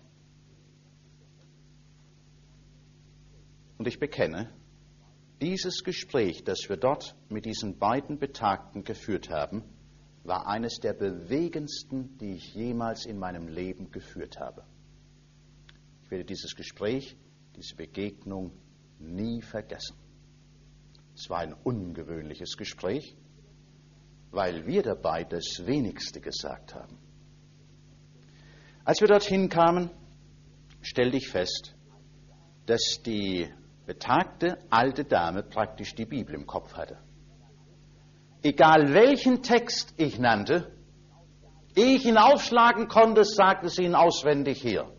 Und ich bekenne, dieses Gespräch, das wir dort mit diesen beiden Betagten geführt haben, war eines der bewegendsten, die ich jemals in meinem Leben geführt habe. Ich werde dieses Gespräch, diese Begegnung nie vergessen. Es war ein ungewöhnliches Gespräch, weil wir dabei das Wenigste gesagt haben. Als wir dorthin kamen, stellte ich fest, dass die betagte alte Dame praktisch die Bibel im Kopf hatte. Egal welchen Text ich nannte, ehe ich ihn aufschlagen konnte, sagte sie ihn auswendig her.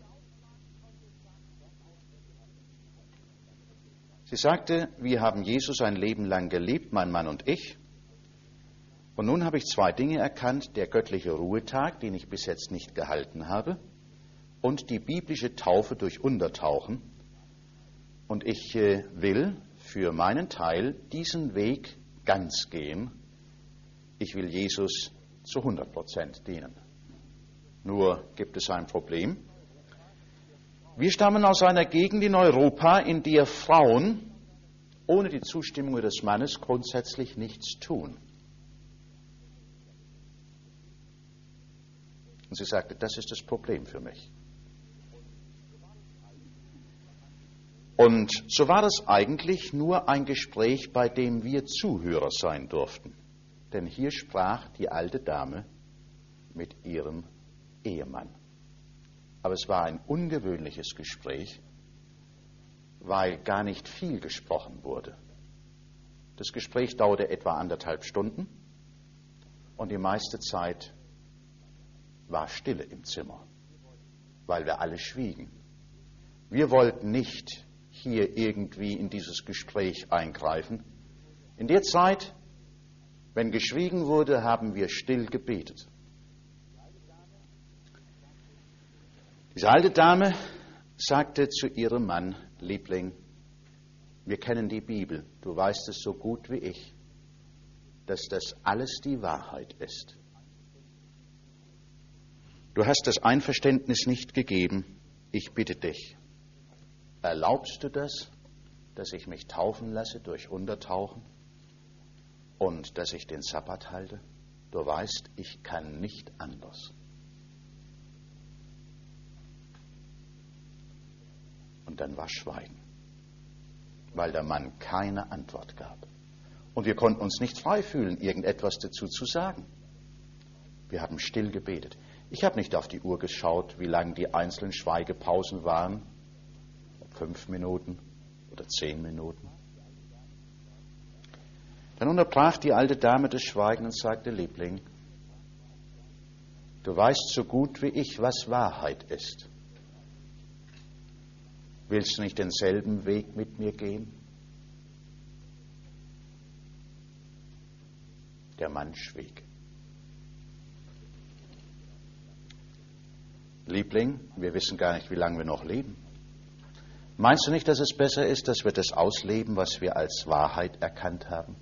Sie sagte, wir haben Jesus ein Leben lang geliebt, mein Mann und ich. Und nun habe ich zwei Dinge erkannt: der göttliche Ruhetag, den ich bis jetzt nicht gehalten habe, und die biblische Taufe durch Untertauchen. Und ich äh, will für meinen Teil diesen Weg ganz gehen. Ich will Jesus zu hundert Prozent dienen. Nur gibt es ein Problem. Wir stammen aus einer Gegend in Europa, in der Frauen ohne die Zustimmung des Mannes grundsätzlich nichts tun. Und sie sagte, das ist das Problem für mich. Und so war das eigentlich nur ein Gespräch, bei dem wir Zuhörer sein durften. Denn hier sprach die alte Dame mit ihrem Ehemann. Aber es war ein ungewöhnliches Gespräch, weil gar nicht viel gesprochen wurde. Das Gespräch dauerte etwa anderthalb Stunden und die meiste Zeit war Stille im Zimmer, weil wir alle schwiegen. Wir wollten nicht hier irgendwie in dieses Gespräch eingreifen. In der Zeit, wenn geschwiegen wurde, haben wir still gebetet. Diese alte Dame sagte zu ihrem Mann, Liebling, Wir kennen die Bibel. Du weißt es so gut wie ich, dass das alles die Wahrheit ist. Du hast das Einverständnis nicht gegeben. Ich bitte dich, erlaubst du das, dass ich mich taufen lasse durch Untertauchen und dass ich den Sabbat halte? Du weißt, ich kann nicht anders. Und dann war Schweigen, weil der Mann keine Antwort gab. Und wir konnten uns nicht frei fühlen, irgendetwas dazu zu sagen. Wir haben still gebetet. Ich habe nicht auf die Uhr geschaut, wie lang die einzelnen Schweigepausen waren. Fünf Minuten oder zehn Minuten. Dann unterbrach die alte Dame das Schweigen und sagte, Liebling, du weißt so gut wie ich, was Wahrheit ist. Willst du nicht denselben Weg mit mir gehen? Der Mann schwieg. Liebling, wir wissen gar nicht, wie lange wir noch leben. Meinst du nicht, dass es besser ist, dass wir das ausleben, was wir als Wahrheit erkannt haben?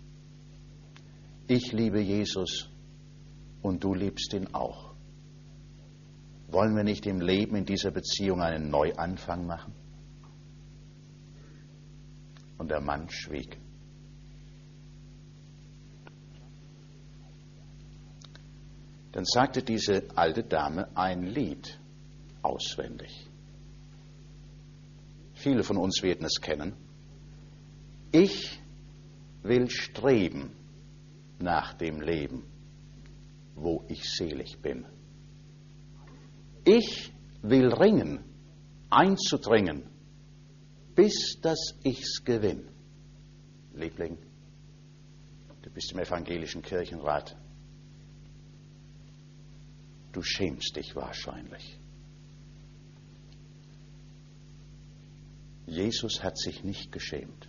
Ich liebe Jesus und du liebst ihn auch. Wollen wir nicht im Leben, in dieser Beziehung einen Neuanfang machen? Und der Mann schwieg. Dann sagte diese alte Dame ein Lied auswendig. Viele von uns werden es kennen. Ich will streben nach dem Leben, wo ich selig bin. Ich will ringen, einzudringen, bis dass ich's gewinn. Liebling, du bist im evangelischen Kirchenrat. Du schämst dich wahrscheinlich. Jesus hat sich nicht geschämt.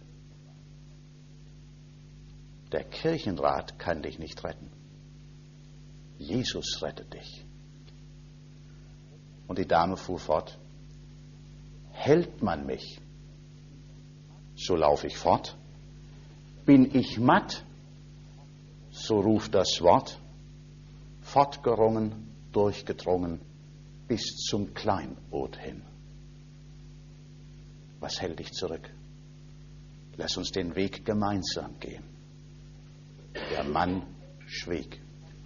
Der Kirchenrat kann dich nicht retten. Jesus rettet dich. Und die Dame fuhr fort. Hält man mich, so laufe ich fort. Bin ich matt, so ruft das Wort. Fortgerungen, durchgedrungen, bis zum Kleinod hin. Was hält dich zurück? Lass uns den Weg gemeinsam gehen. Der Mann schwieg.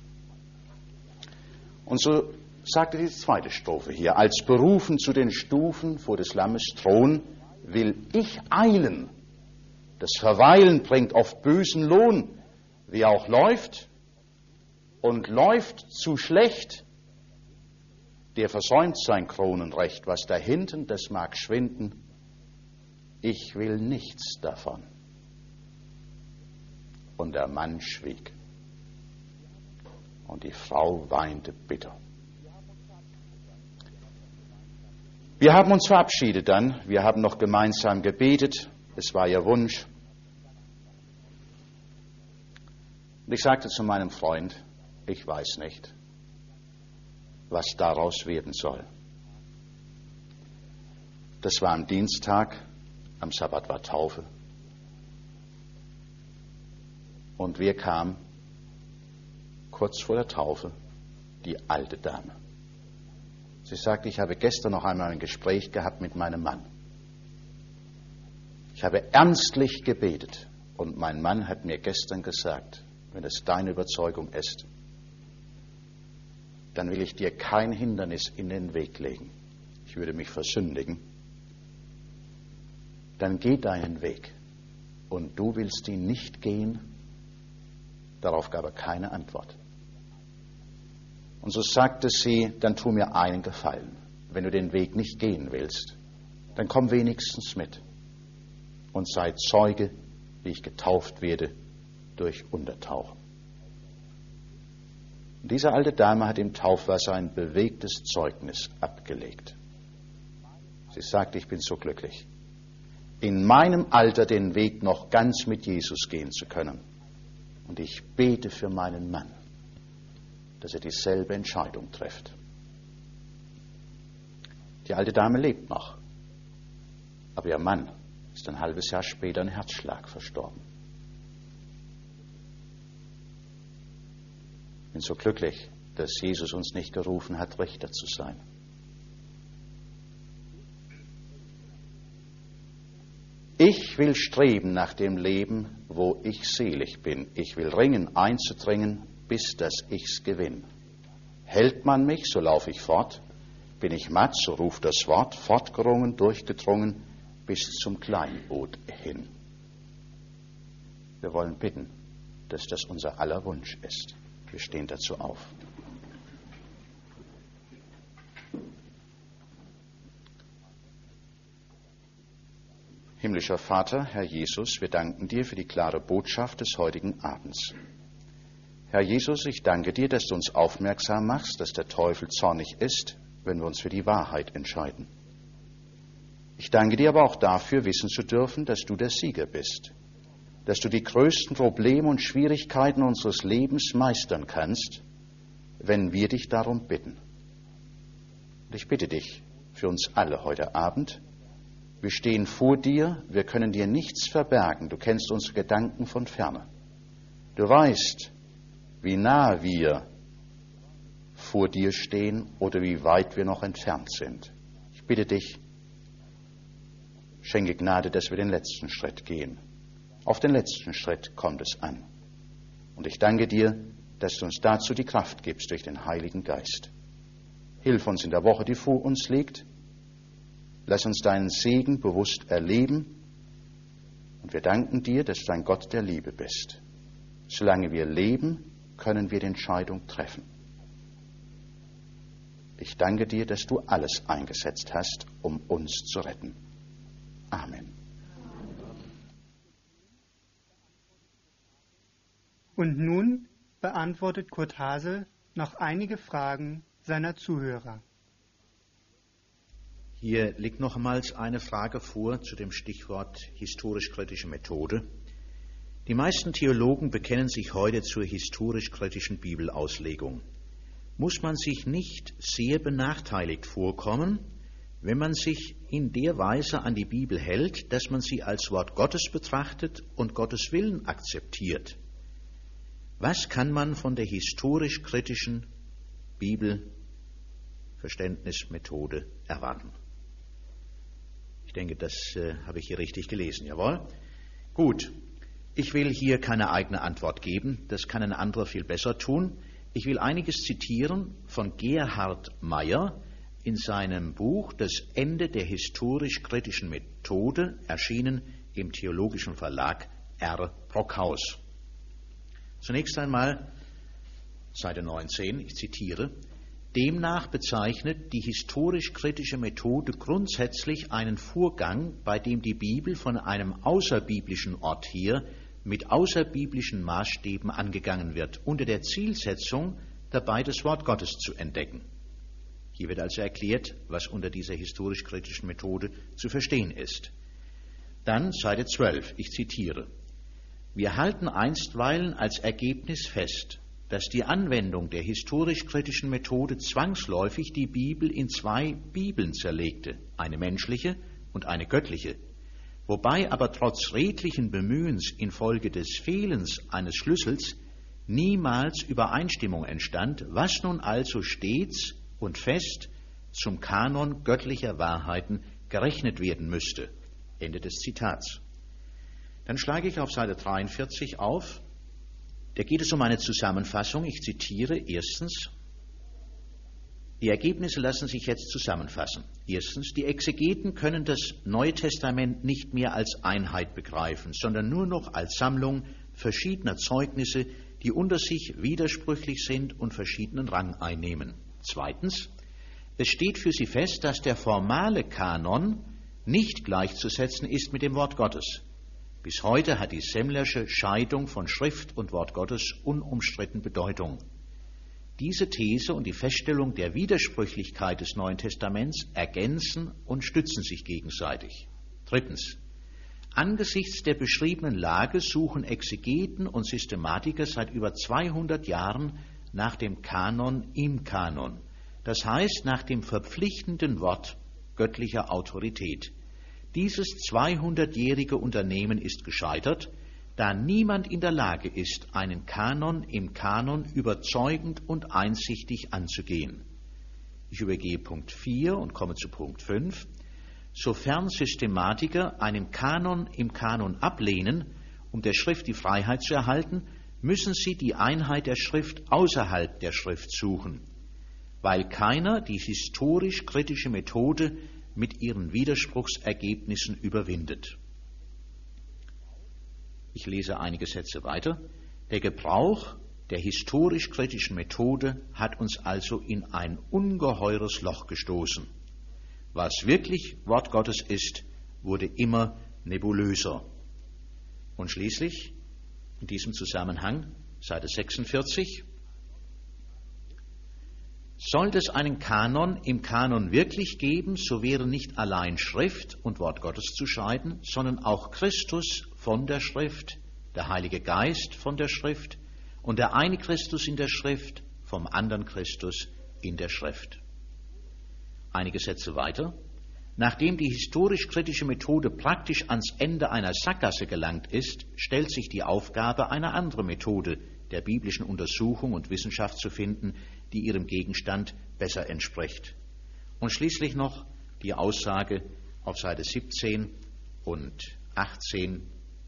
Und so sagte die zweite Strophe hier, als berufen zu den Stufen vor des Lammes Thron, will ich eilen. Das Verweilen bringt oft bösen Lohn, wie auch läuft und läuft zu schlecht, der versäumt sein Kronenrecht. Was da hinten, das mag schwinden, ich will nichts davon. Und der Mann schwieg. Und die Frau weinte bitter. Wir haben uns verabschiedet dann. Wir haben noch gemeinsam gebetet. Es war ihr Wunsch. Und ich sagte zu meinem Freund, ich weiß nicht, was daraus werden soll. Das war am Dienstag, am Sabbat war Taufe. Und wer kam kurz vor der Taufe? Die alte Dame. Sie sagte, ich habe gestern noch einmal ein Gespräch gehabt mit meinem Mann. Ich habe ernstlich gebetet und mein Mann hat mir gestern gesagt, wenn es deine Überzeugung ist, dann will ich dir kein Hindernis in den Weg legen. Ich würde mich versündigen. Dann geh deinen Weg. Und du willst ihn nicht gehen. Darauf gab er keine Antwort. Und so sagte sie, dann tu mir einen Gefallen. Wenn du den Weg nicht gehen willst, dann komm wenigstens mit und sei Zeuge, wie ich getauft werde durch Untertauchen. Und diese alte Dame hat im Taufwasser ein bewegtes Zeugnis abgelegt. Sie sagte, ich bin so glücklich, in meinem Alter den Weg noch ganz mit Jesus gehen zu können. Und ich bete für meinen Mann, dass er dieselbe Entscheidung trifft. Die alte Dame lebt noch, aber ihr Mann ist ein halbes Jahr später ein Herzschlag verstorben. Ich bin so glücklich, dass Jesus uns nicht gerufen hat, Richter zu sein. Ich will streben nach dem Leben, wo ich selig bin. Ich will ringen, einzudringen, bis dass ich's gewinn. Hält man mich, so laufe ich fort. Bin ich matt, so ruft das Wort, fortgerungen, durchgedrungen, bis zum Kleinboot hin. Wir wollen bitten, dass das unser aller Wunsch ist. Wir stehen dazu auf. Himmlischer Vater, Herr Jesus, wir danken dir für die klare Botschaft des heutigen Abends. Herr Jesus, ich danke dir, dass du uns aufmerksam machst, dass der Teufel zornig ist, wenn wir uns für die Wahrheit entscheiden. Ich danke dir aber auch dafür, wissen zu dürfen, dass du der Sieger bist, dass du die größten Probleme und Schwierigkeiten unseres Lebens meistern kannst, wenn wir dich darum bitten. Und ich bitte dich für uns alle heute Abend. Wir stehen vor dir, wir können dir nichts verbergen. Du kennst unsere Gedanken von ferne. Du weißt, wie nah wir vor dir stehen oder wie weit wir noch entfernt sind. Ich bitte dich, schenke Gnade, dass wir den letzten Schritt gehen. Auf den letzten Schritt kommt es an. Und ich danke dir, dass du uns dazu die Kraft gibst durch den Heiligen Geist. Hilf uns in der Woche, die vor uns liegt. Lass uns deinen Segen bewusst erleben. Und wir danken dir, dass du ein Gott der Liebe bist. Solange wir leben, können wir die Entscheidung treffen. Ich danke dir, dass du alles eingesetzt hast, um uns zu retten. Amen. Und nun beantwortet Kurt Hasel noch einige Fragen seiner Zuhörer. Hier liegt nochmals eine Frage vor zu dem Stichwort historisch-kritische Methode. Die meisten Theologen bekennen sich heute zur historisch-kritischen Bibelauslegung. Muss man sich nicht sehr benachteiligt vorkommen, wenn man sich in der Weise an die Bibel hält, dass man sie als Wort Gottes betrachtet und Gottes Willen akzeptiert? Was kann man von der historisch-kritischen Bibelverständnismethode erwarten? Ich denke, das äh, habe ich hier richtig gelesen, jawohl? Gut, ich will hier keine eigene Antwort geben, das kann ein anderer viel besser tun. Ich will einiges zitieren von Gerhard Meyer in seinem Buch Das Ende der historisch-kritischen Methode, erschienen im Theologischen Verlag R. Brockhaus. Zunächst einmal Seite neunzehn, ich zitiere: Demnach bezeichnet die historisch-kritische Methode grundsätzlich einen Vorgang, bei dem die Bibel von einem außerbiblischen Ort her mit außerbiblischen Maßstäben angegangen wird, unter der Zielsetzung, dabei das Wort Gottes zu entdecken. Hier wird also erklärt, was unter dieser historisch-kritischen Methode zu verstehen ist. Dann Seite zwölf, ich zitiere: Wir halten einstweilen als Ergebnis fest, dass die Anwendung der historisch-kritischen Methode zwangsläufig die Bibel in zwei Bibeln zerlegte, eine menschliche und eine göttliche, wobei aber trotz redlichen Bemühens infolge des Fehlens eines Schlüssels niemals Übereinstimmung entstand, was nun also stets und fest zum Kanon göttlicher Wahrheiten gerechnet werden müsste. Ende des Zitats. Dann schlage ich auf Seite dreiundvierzig auf. Da geht es um eine Zusammenfassung. Ich zitiere erstens: Die Ergebnisse lassen sich jetzt zusammenfassen. Erstens, die Exegeten können das Neue Testament nicht mehr als Einheit begreifen, sondern nur noch als Sammlung verschiedener Zeugnisse, die unter sich widersprüchlich sind und verschiedenen Rang einnehmen. Zweitens, es steht für sie fest, dass der formale Kanon nicht gleichzusetzen ist mit dem Wort Gottes. Bis heute hat die Semmlersche Scheidung von Schrift und Wort Gottes unumstritten Bedeutung. Diese These und die Feststellung der Widersprüchlichkeit des Neuen Testaments ergänzen und stützen sich gegenseitig. Drittens: Angesichts der beschriebenen Lage suchen Exegeten und Systematiker seit über zweihundert Jahren nach dem Kanon im Kanon, das heißt nach dem verpflichtenden Wort göttlicher Autorität. Dieses zweihundertjährige Unternehmen ist gescheitert, da niemand in der Lage ist, einen Kanon im Kanon überzeugend und einsichtig anzugehen. Ich übergehe Punkt vier und komme zu Punkt fünf. Sofern Systematiker einen Kanon im Kanon ablehnen, um der Schrift die Freiheit zu erhalten, müssen sie die Einheit der Schrift außerhalb der Schrift suchen, weil keiner die historisch-kritische Methode mit ihren Widerspruchsergebnissen überwindet. Ich lese einige Sätze weiter. Der Gebrauch der historisch-kritischen Methode hat uns also in ein ungeheures Loch gestoßen. Was wirklich Wort Gottes ist, wurde immer nebulöser. Und schließlich, in diesem Zusammenhang, Seite sechsundvierzig, sollte es einen Kanon im Kanon wirklich geben, so wäre nicht allein Schrift und Wort Gottes zu scheiden, sondern auch Christus von der Schrift, der Heilige Geist von der Schrift und der eine Christus in der Schrift vom anderen Christus in der Schrift. Einige Sätze weiter. Nachdem die historisch-kritische Methode praktisch ans Ende einer Sackgasse gelangt ist, stellt sich die Aufgabe, eine andere Methode der biblischen Untersuchung und Wissenschaft zu finden, die ihrem Gegenstand besser entspricht. Und schließlich noch die Aussage auf Seite siebzehn und achtzehn.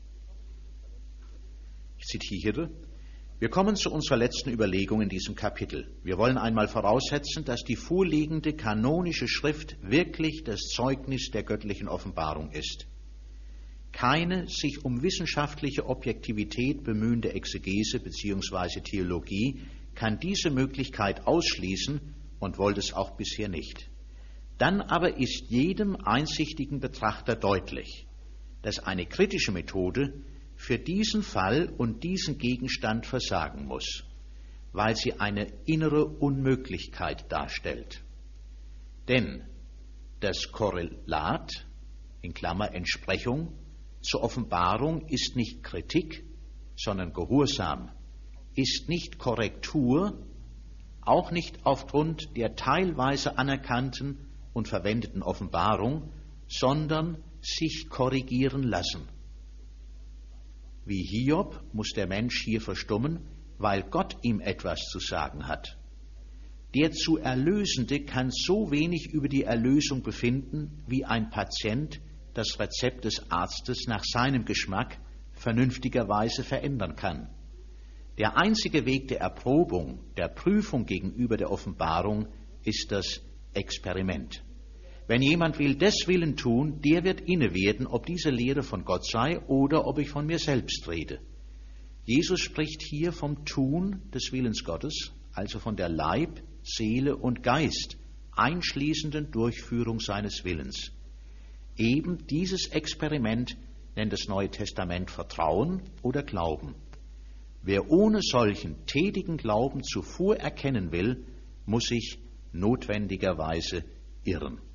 Ich zitiere: Wir kommen zu unserer letzten Überlegung in diesem Kapitel. Wir wollen einmal voraussetzen, dass die vorliegende kanonische Schrift wirklich das Zeugnis der göttlichen Offenbarung ist. Keine sich um wissenschaftliche Objektivität bemühende Exegese bzw. Theologie kann diese Möglichkeit ausschließen und wollte es auch bisher nicht. Dann aber ist jedem einsichtigen Betrachter deutlich, dass eine kritische Methode für diesen Fall und diesen Gegenstand versagen muss, weil sie eine innere Unmöglichkeit darstellt. Denn das Korrelat, in Klammer Entsprechung, zur Offenbarung ist nicht Kritik, sondern Gehorsam, ist nicht Korrektur, auch nicht aufgrund der teilweise anerkannten und verwendeten Offenbarung, sondern sich korrigieren lassen. Wie Hiob muss der Mensch hier verstummen, weil Gott ihm etwas zu sagen hat. Der zu Erlösende kann so wenig über die Erlösung befinden, wie ein Patient das Rezept des Arztes nach seinem Geschmack vernünftigerweise verändern kann. Der einzige Weg der Erprobung, der Prüfung gegenüber der Offenbarung ist das Experiment. Wenn jemand will des Willen tun, der wird inne werden, ob diese Lehre von Gott sei oder ob ich von mir selbst rede. Jesus spricht hier vom Tun des Willens Gottes, also von der Leib, Seele und Geist einschließenden Durchführung seines Willens. Eben dieses Experiment nennt das Neue Testament Vertrauen oder Glauben. Wer ohne solchen tätigen Glauben zuvor erkennen will, muss sich notwendigerweise irren.